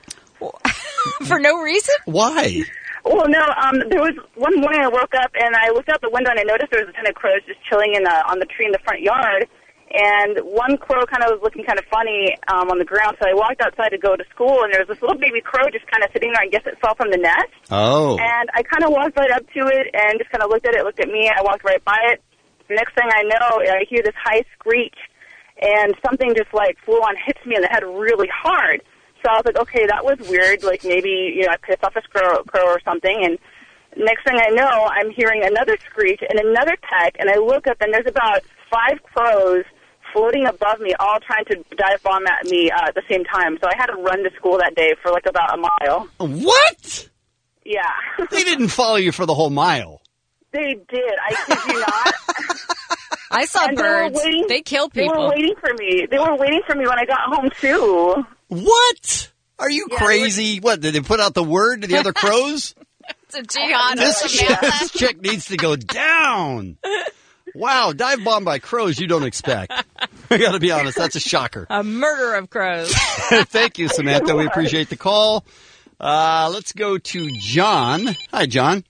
For no reason? Why? Well, no. Um, there was one morning I woke up and I looked out the window and I noticed there was a ton of crows just chilling in the, on the tree in the front yard. And one crow kind of was looking kind of funny um, on the ground, so I walked outside to go to school, and there was this little baby crow just kind of sitting there. I guess it fell from the nest. Oh. And I kind of walked right up to it and just kind of looked at it, looked at me. I walked right by it. The next thing I know, I hear this high screech, and something just like full on hits me in the head really hard. So I was like, okay, that was weird. Like maybe you know I pissed off a crow, crow or something. And next thing I know, I'm hearing another screech and another peck, and I look up and there's about five crows floating above me, all trying to dive bomb at me uh, at the same time. So I had to run to school that day for like about a mile. What? Yeah. They didn't follow you for the whole mile. They did. I kid you not. I saw And birds. They, were waiting, They kill They people. were waiting for me. They were waiting for me when I got home, too. What? Are you Yeah, crazy? What, did they put out the word to the other crows? It's a jihad. This, chick, this chick needs to go down. Wow, dive bomb by crows you don't expect. I got to be honest, that's a shocker. A murder of crows. Thank you, Samantha. We appreciate the call. Uh, let's go to John. Hi, John.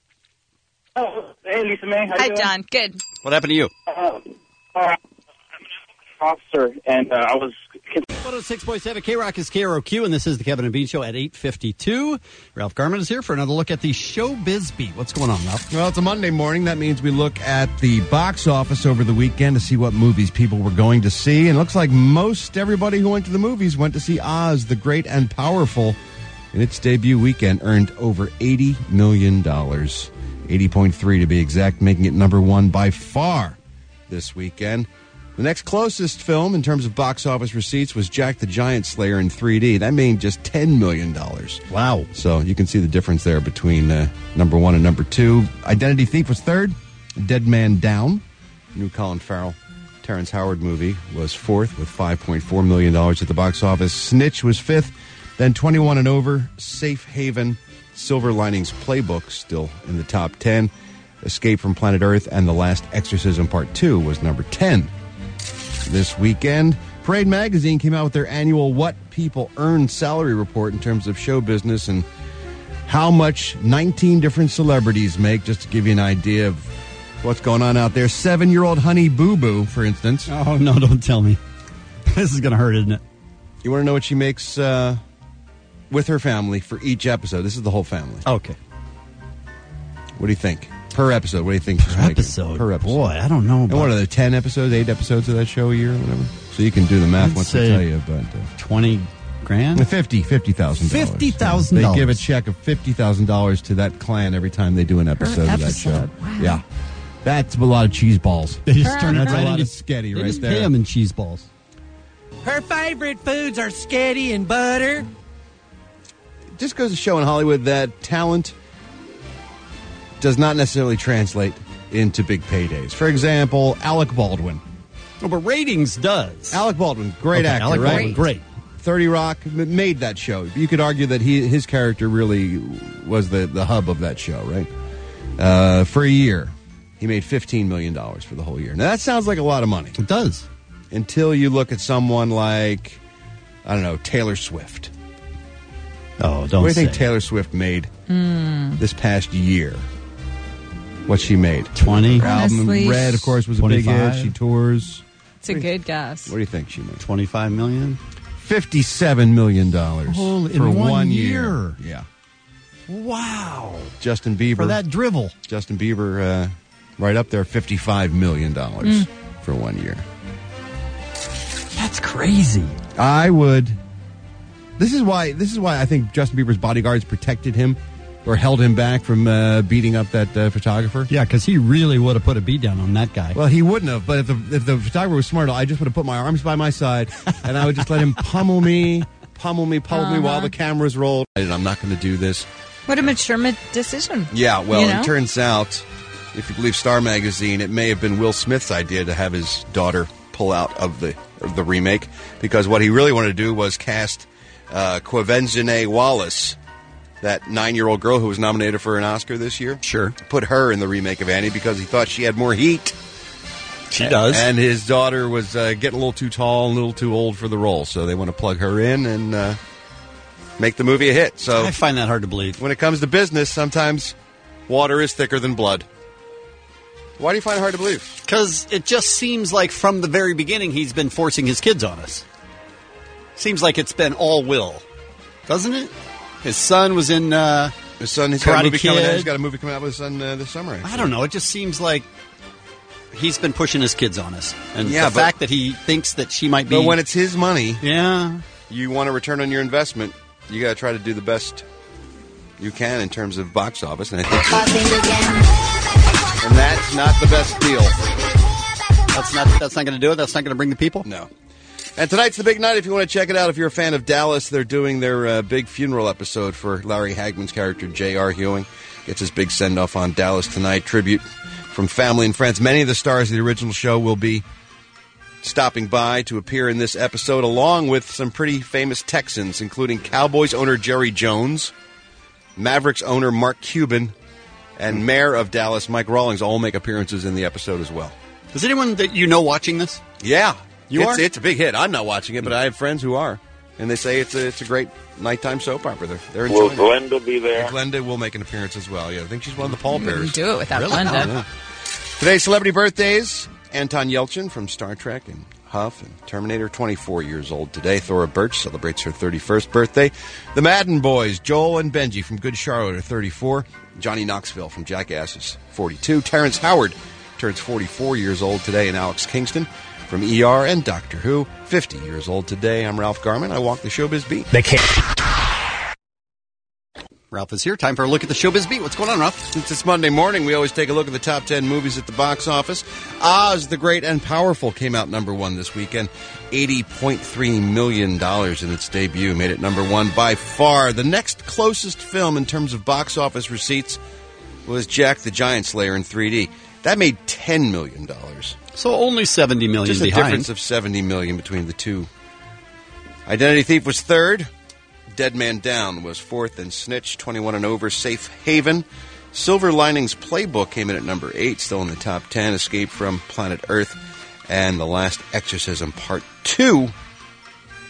Oh, hey, Lisa May. How Hi, you doing? John. Good. What happened to you? Uh, uh, I'm an officer, and uh, I was... one oh six point seven K-Rock is K R O Q, and this is the Kevin and Bean Show at eight fifty-two. Ralph Garman is here for another look at the Showbiz Beat. What's going on, Ralph? Well, it's a Monday morning. That means we look at the box office over the weekend to see what movies people were going to see. And it looks like most everybody who went to the movies went to see Oz, the Great and Powerful. In its debut weekend, earned over eighty million dollars. eighty point three to be exact, making it number one by far this weekend. The next closest film in terms of box office receipts was Jack the Giant Slayer in three D. That made just ten million dollars. Wow. So you can see the difference there between uh, number one and number two. Identity Thief was third. Dead Man Down, new Colin Farrell, Terrence Howard movie, was fourth with five point four million dollars at the box office. Snitch was fifth. Then twenty-one and Over, Safe Haven, Silver Linings Playbook still in the top ten. Escape from Planet Earth and The Last Exorcism Part two was number ten. This weekend, Parade Magazine came out with their annual What People Earn salary report in terms of show business and how much nineteen different celebrities make, just to give you an idea of what's going on out there. Seven-year-old Honey Boo Boo, for instance. Oh, no, don't tell me. This is going to hurt, isn't it? You want to know what she makes uh, with her family for each episode? This is the whole family. Okay. What do you think? Per episode, what do you think she's Per making? episode. Per episode. Boy, I don't know And what are there, ten episodes, eight episodes of that show a year or whatever? So you can do the math I'd once I say tell you. But uh, twenty grand? fifty fifty thousand dollars. fifty thousand dollars. They give a check of fifty thousand dollars to that clan every time they do an episode of that show. episode. Wow. Yeah. That's a lot of cheese balls. They just Per turn it That's right a lot into of sketty They right just there. pay them in cheese balls. Her favorite foods are sketty and butter. Just goes to show in Hollywood that talent does not necessarily translate into big paydays. For example, Alec Baldwin. Oh, but ratings does. Alec Baldwin, great Okay, actor, Alec right? Baldwin, great. thirty Rock m- made that show. You could argue that he his character really was the, the hub of that show, right? Uh, for a year, he made fifteen million dollars for the whole year. Now, that sounds like a lot of money. It does. Until you look at someone like, I don't know, Taylor Swift. Oh, don't What do you say. think Taylor Swift made Mm. this past year? What she made? twenty. Her album Honestly, Red, of course, was a big hit. twenty-five. She tours. It's a good guess. What do you think she made? twenty-five million? fifty-seven million dollars Holy- for in one one year. Yeah. Wow. Justin Bieber. For that drivel. Justin Bieber, uh, right up there, fifty-five million dollars Mm. for one year. That's crazy. I would. This is why. This is why I think Justin Bieber's bodyguards protected him or held him back from uh, beating up that uh, photographer. Yeah, because he really would have put a beat down on that guy. Well, he wouldn't have. But if the if the photographer was smart, I just would have put my arms by my side and I would just let him pummel me, pummel me, pummel me while Uh-huh. the cameras rolled. And I'm not going to do this. What a mature ma- decision. Yeah, well, You know? it turns out, if you believe Star Magazine, it may have been Will Smith's idea to have his daughter pull out of the of the remake, because what he really wanted to do was cast uh, Quvenzhané Wallis, that nine-year-old girl who was nominated for an Oscar this year. Sure. Put her in the remake of Annie because he thought she had more heat. She does. And his daughter was uh, getting a little too tall and a little too old for the role, so they want to plug her in and uh, make the movie a hit. So I find that hard to believe. when it comes to business, sometimes water is thicker than blood. Why do you find it hard to believe? Because it just seems like from the very beginning he's been forcing his kids on us. Seems like it's been all Will, doesn't it? His son was in uh, His son, he's got a Karate movie coming out. Kid. He's got a movie coming out with his son uh, this summer. I don't know. It just seems like he's been pushing his kids on us, and Yeah, the but- fact that he thinks that she might be. But when it's his money, yeah, you want a return on your investment. You got to try to do the best you can in terms of box office, and I think, and that's not the best deal. that's not that's not going to do it. That's not going to bring the people. No. And tonight's the big night. If you want to check it out, if you're a fan of Dallas, they're doing their uh, big funeral episode for Larry Hagman's character, J R. Ewing. Gets his big send-off on Dallas tonight. Tribute from family and friends. Many of the stars of the original show will be stopping by to appear in this episode, along with some pretty famous Texans, including Cowboys owner Jerry Jones, Mavericks owner Mark Cuban, and Mayor of Dallas Mike Rawlings all make appearances in the episode as well. Is anyone that you know watching this? Yeah. You it's, are? It's a big hit. I'm not watching it, but I have friends who are. And they say it's a, it's a great nighttime soap opera. They're, they're Will enjoying it. Glenda be there? Glenda will make an appearance as well. Yeah, I think she's one of the pallbearers. Wouldn't do it without Really? Glenda. Oh, yeah. Today's celebrity birthdays: Anton Yelchin from Star Trek and Huff and Terminator, twenty-four years old today. Thora Birch celebrates her thirty-first birthday. The Madden Boys, Joel and Benji from Good Charlotte, are thirty-four. Johnny Knoxville from Jackass is forty-two. Terrence Howard turns forty-four years old today, and Alex Kingston from E R and Doctor Who, fifty years old today. I'm Ralph Garman. I walk the Showbiz Beat. They can't. Ralph is here. Time for a look at the Showbiz Beat. What's going on, Ralph? Since it's Monday morning, we always take a look at the top ten movies at the box office. Oz the Great and Powerful came out number one this weekend. eighty point three million dollars in its debut. Made it number one by far. The next closest film in terms of box office receipts was Jack the Giant Slayer in three D. That made ten million dollars. So only seventy million Just a behind. difference of seventy million dollars between the two. Identity Thief was third. Dead Man Down was fourth, and Snitch, twenty-one and over, Safe Haven. Silver Linings Playbook came in at number eight, still in the top ten. Escape from Planet Earth and The Last Exorcism Part two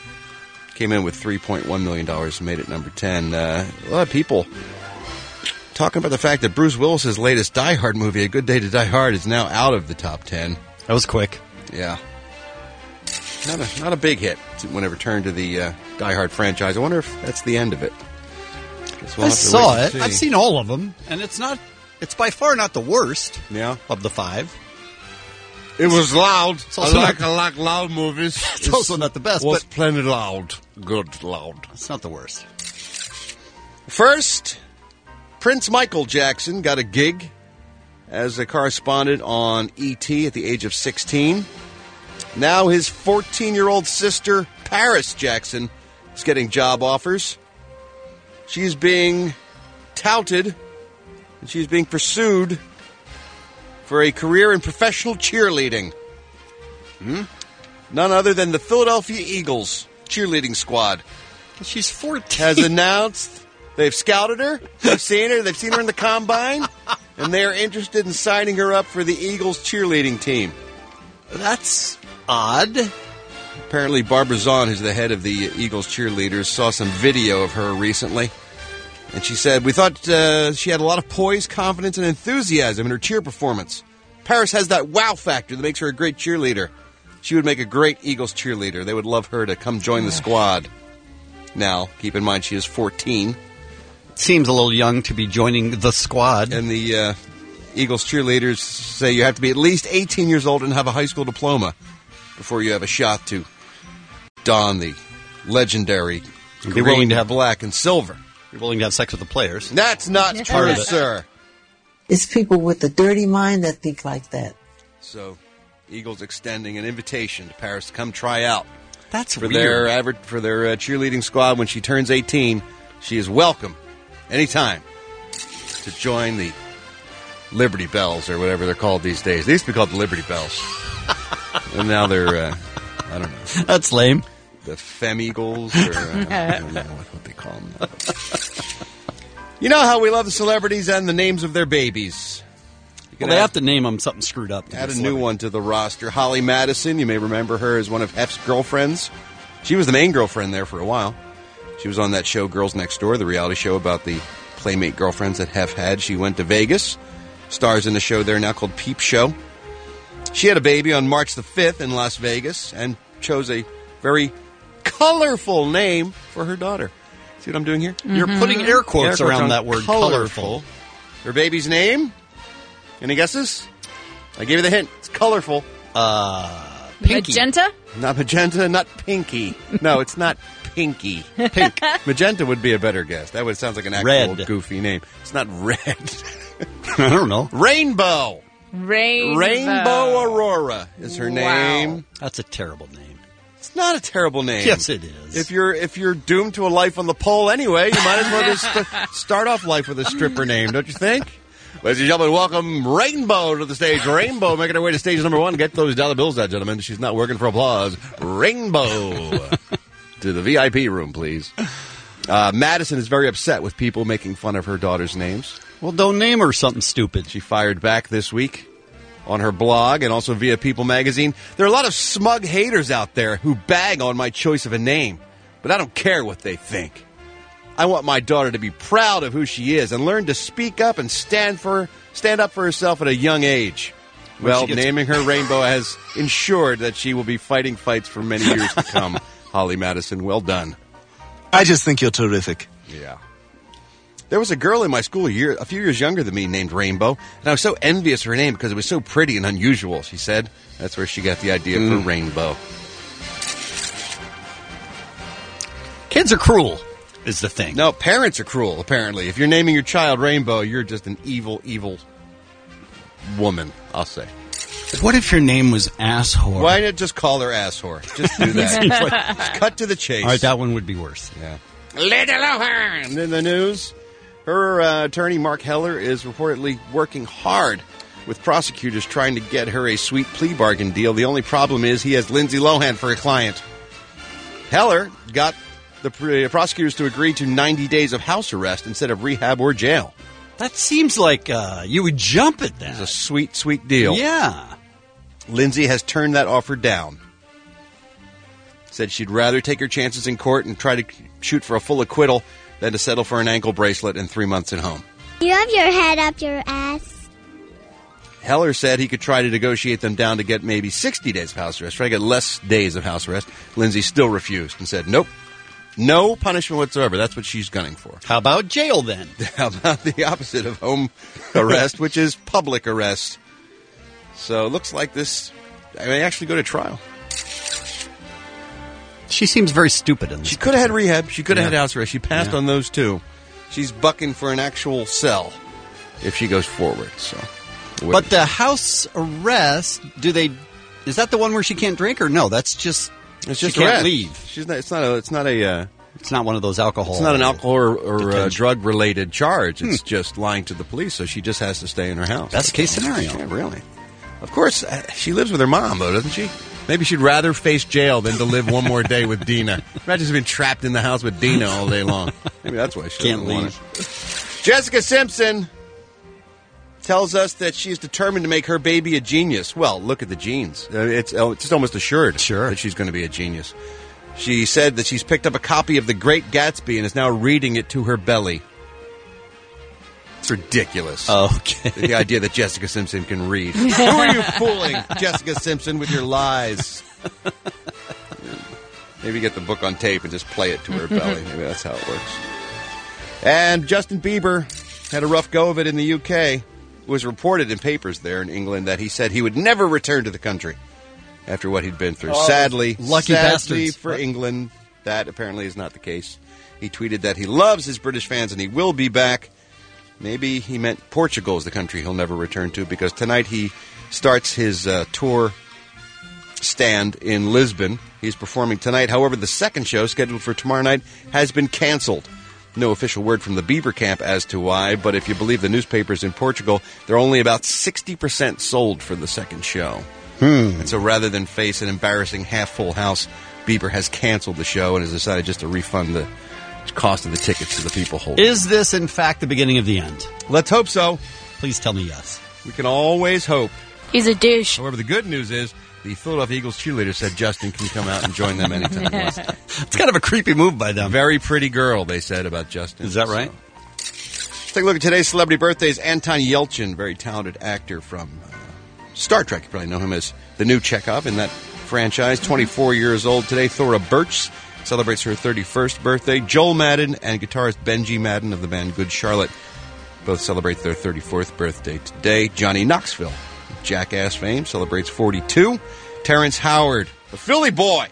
came in with three point one million dollars and made it number ten. Uh, a lot of people talking about the fact that Bruce Willis's latest Die Hard movie, A Good Day to Die Hard, is now out of the top ten. That was quick. Yeah. Not a, not a big hit when it returned to the uh, Die Hard franchise. I wonder if that's the end of it. Guess we'll I have to saw wait and it. see. I've seen all of them, and it's not. It's by far not the worst. Yeah. Of the five. It was loud. It's I also like, not- I like loud movies. It's also not the best, Was but- plenty loud. Good loud. It's not the worst. First, Prince Michael Jackson got a gig as a correspondent on E T at the age of sixteen. Now his fourteen-year-old sister, Paris Jackson, is getting job offers. She's being touted and she's being pursued for a career in professional cheerleading. Hmm? None other than the Philadelphia Eagles cheerleading squad. She's fourteen. Has announced they've scouted her, they've seen her, they've seen her in the combine, and they are interested in signing her up for the Eagles cheerleading team. That's odd. Apparently, Barbara Zahn, who's the head of the Eagles cheerleaders, saw some video of her recently. And she said, we thought uh, she had a lot of poise, confidence, and enthusiasm in her cheer performance. Paris has that wow factor that makes her a great cheerleader. She would make a great Eagles cheerleader. They would love her to come join the squad. Now, keep in mind she is fourteen. Seems a little young to be joining the squad. And the uh, Eagles cheerleaders say you have to be at least eighteen years old and have a high school diploma before you have a shot to don the legendary Be willing green, to have- black, and silver. You're willing to have sex with the players. That's not Part true, of it. sir. It's people with a dirty mind that think like that. So, Eagles extending an invitation to Paris to come try out. That's for weird. their aver- for their uh, cheerleading squad when she turns eighteen. She is welcome anytime to join the Liberty Bells or whatever they're called these days. They used to be called the Liberty Bells, and now they're uh, I don't know. That's lame. The Femme Eagles, or uh, I don't know what, what they call them. Now. You know how we love the celebrities and the names of their babies. You Well, can they add- have to name them something screwed up. to Add be a new celebrity. one to the roster. Holly Madison, you may remember her as one of Hef's girlfriends. She was the main girlfriend there for a while. She was on that show, Girls Next Door, the reality show about the playmate girlfriends that Hef had. She went to Vegas, stars in a show there now called Peep Show. She had a baby on March the fifth in Las Vegas and chose a very colorful name for her daughter. See what I'm doing here? You're putting air quotes around on that word, colorful. Her baby's name? Any guesses? I gave you the hint. It's colorful. Uh, Magenta? Not magenta, not pinky. No, it's not pinky. Pink. Magenta would be a better guess. That would sound like an actual Red. goofy name. It's not red. I don't know. Rainbow. Rainbow. Rainbow Aurora is her Wow. name. That's a terrible name. It's not a terrible name. Yes, it is. If you're if you're doomed to a life on the pole anyway, you might as well just st- start off life with a stripper name, don't you think? Ladies and gentlemen, welcome Rainbow to the stage. Rainbow making her way to stage number one. Get those dollar bills out, gentlemen. She's not working for applause. Rainbow. To the V I P room, please. Uh, Madison is very upset with people making fun of her daughter's names. Well, don't name her something stupid. She fired back this week on her blog and also via People magazine. There are a lot of smug haters out there who bag on my choice of a name, but I don't care what they think. I want my daughter to be proud of who she is and learn to speak up and stand for stand up for herself at a young age. When Well, she gets- naming her Rainbow has ensured that she will be fighting fights for many years to come. Holly Madison, well done. I just think you're terrific. Yeah. There was a girl in my school a, year, a few years younger than me named Rainbow, and I was so envious of her name because it was so pretty and unusual, she said. That's where she got the idea for Rainbow. Kids are cruel, is the thing. No, parents are cruel, apparently. If you're naming your child Rainbow, you're just an evil, evil woman, I'll say. What if your name was Asshole? Why not just call her Asshore? Just do that. Seems like- Just cut to the chase. All right, that one would be worse. Yeah. Linda Lohan in the news. Her uh, attorney, Mark Heller, is reportedly working hard with prosecutors trying to get her a sweet plea bargain deal. The only problem is he has Lindsay Lohan for a client. Heller got the pr- prosecutors to agree to ninety days of house arrest instead of rehab or jail. That seems like uh, you would jump at that. It's a sweet, sweet deal. Yeah. Lindsay has turned that offer down. Said she'd rather take her chances in court and try to shoot for a full acquittal than to settle for an ankle bracelet and three months at home. You have your head up your ass. Heller said he could try to negotiate them down to get maybe sixty days of house arrest, try to get less days of house arrest. Lindsay still refused and said, nope, no punishment whatsoever. That's what she's gunning for. How about jail then? How about the opposite of home arrest, which is public arrest? So it looks like this I may actually go to trial. She seems very stupid in this. She could have had rehab. She could have Yeah. had house arrest. She passed Yeah. on those two. She's bucking for an actual cell if she goes forward. So, But the house arrest, do they? Is that the one where she can't drink, or no? That's just it's she just can't arrest. leave. She's not. It's not a. It's not a. Uh, it's not one of those alcohol. It's not an alcohol or, or uh, detention. drug related charge. It's just lying to the police. So she just has to stay in her house. Best case scenario. Yeah, really. Of course, uh, she lives with her mom, though, doesn't she? Maybe she'd rather face jail than to live one more day with Dina. Imagine being trapped in the house with Dina all day long. Maybe that's why she Can't doesn't want leave. it. Jessica Simpson tells us that she's determined to make her baby a genius. Well, look at the genes. Uh, It's, oh, it's almost assured sure. that she's going to be a genius. She said that she's picked up a copy of The Great Gatsby and is now reading it to her belly. It's ridiculous. Okay. The idea that Jessica Simpson can read. Who are you fooling, Jessica Simpson, with your lies? Maybe get the book on tape and just play it to her belly. Maybe that's how it works. And Justin Bieber had a rough go of it in the U K. It was reported in papers there in England that he said he would never return to the country after what he'd been through. Oh, sadly, lucky sadly bastards. for England, that apparently is not the case. He tweeted that he loves his British fans and he will be back. Maybe he meant Portugal is the country he'll never return to, because tonight he starts his uh, tour stand in Lisbon. He's performing tonight. However, the second show, scheduled for tomorrow night, has been canceled. No official word from the Bieber camp as to why, but if you believe the newspapers in Portugal, they're only about sixty percent sold for the second show. Hmm. And so rather than face an embarrassing half-full house, Bieber has canceled the show and has decided just to refund the cost of the tickets to the people holding. Is this, in fact, the beginning of the end? Let's hope so. Please tell me yes. We can always hope. He's a douche. However, the good news is the Philadelphia Eagles cheerleader said Justin can come out and join them anytime he wants. It's kind of a creepy move by them. Very pretty girl, they said about Justin. Is that right? So, let's take a look at today's celebrity birthdays. Anton Yelchin, very talented actor from uh, Star Trek. You probably know him as the new Chekhov in that franchise. twenty-four years old today. Thora Birch celebrates her thirty-first birthday. Joel Madden and guitarist Benji Madden of the band Good Charlotte both celebrate their thirty-fourth birthday today. Johnny Knoxville, Jackass fame, celebrates forty-two. Terrence Howard, the Philly boy,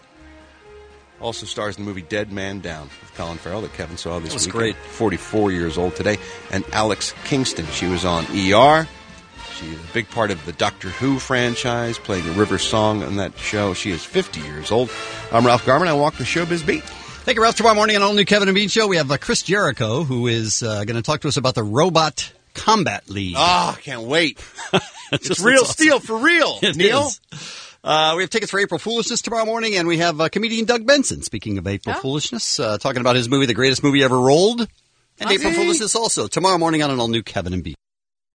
also stars in the movie Dead Man Down with Colin Farrell that Kevin saw this That was weekend. great. forty-four years old today. And Alex Kingston, she was on E R. She's a big part of the Doctor Who franchise, playing a River Song on that show. She is fifty years old. I'm Ralph Garman. I walk the Showbiz Beat. Thank you, Ralph. Tomorrow morning on All New Kevin and Bean Show, we have uh, Chris Jericho, who is uh, going to talk to us about the Robot Combat League. Ah, can't wait. It's It's real steel for real, It Neil. is. Uh, we have tickets for April Foolishness tomorrow morning, and we have uh, comedian Doug Benson, speaking of April Foolishness, uh, talking about his movie, The Greatest Movie Ever Rolled, and April Foolishness also, tomorrow morning on an all-new Kevin and Bean.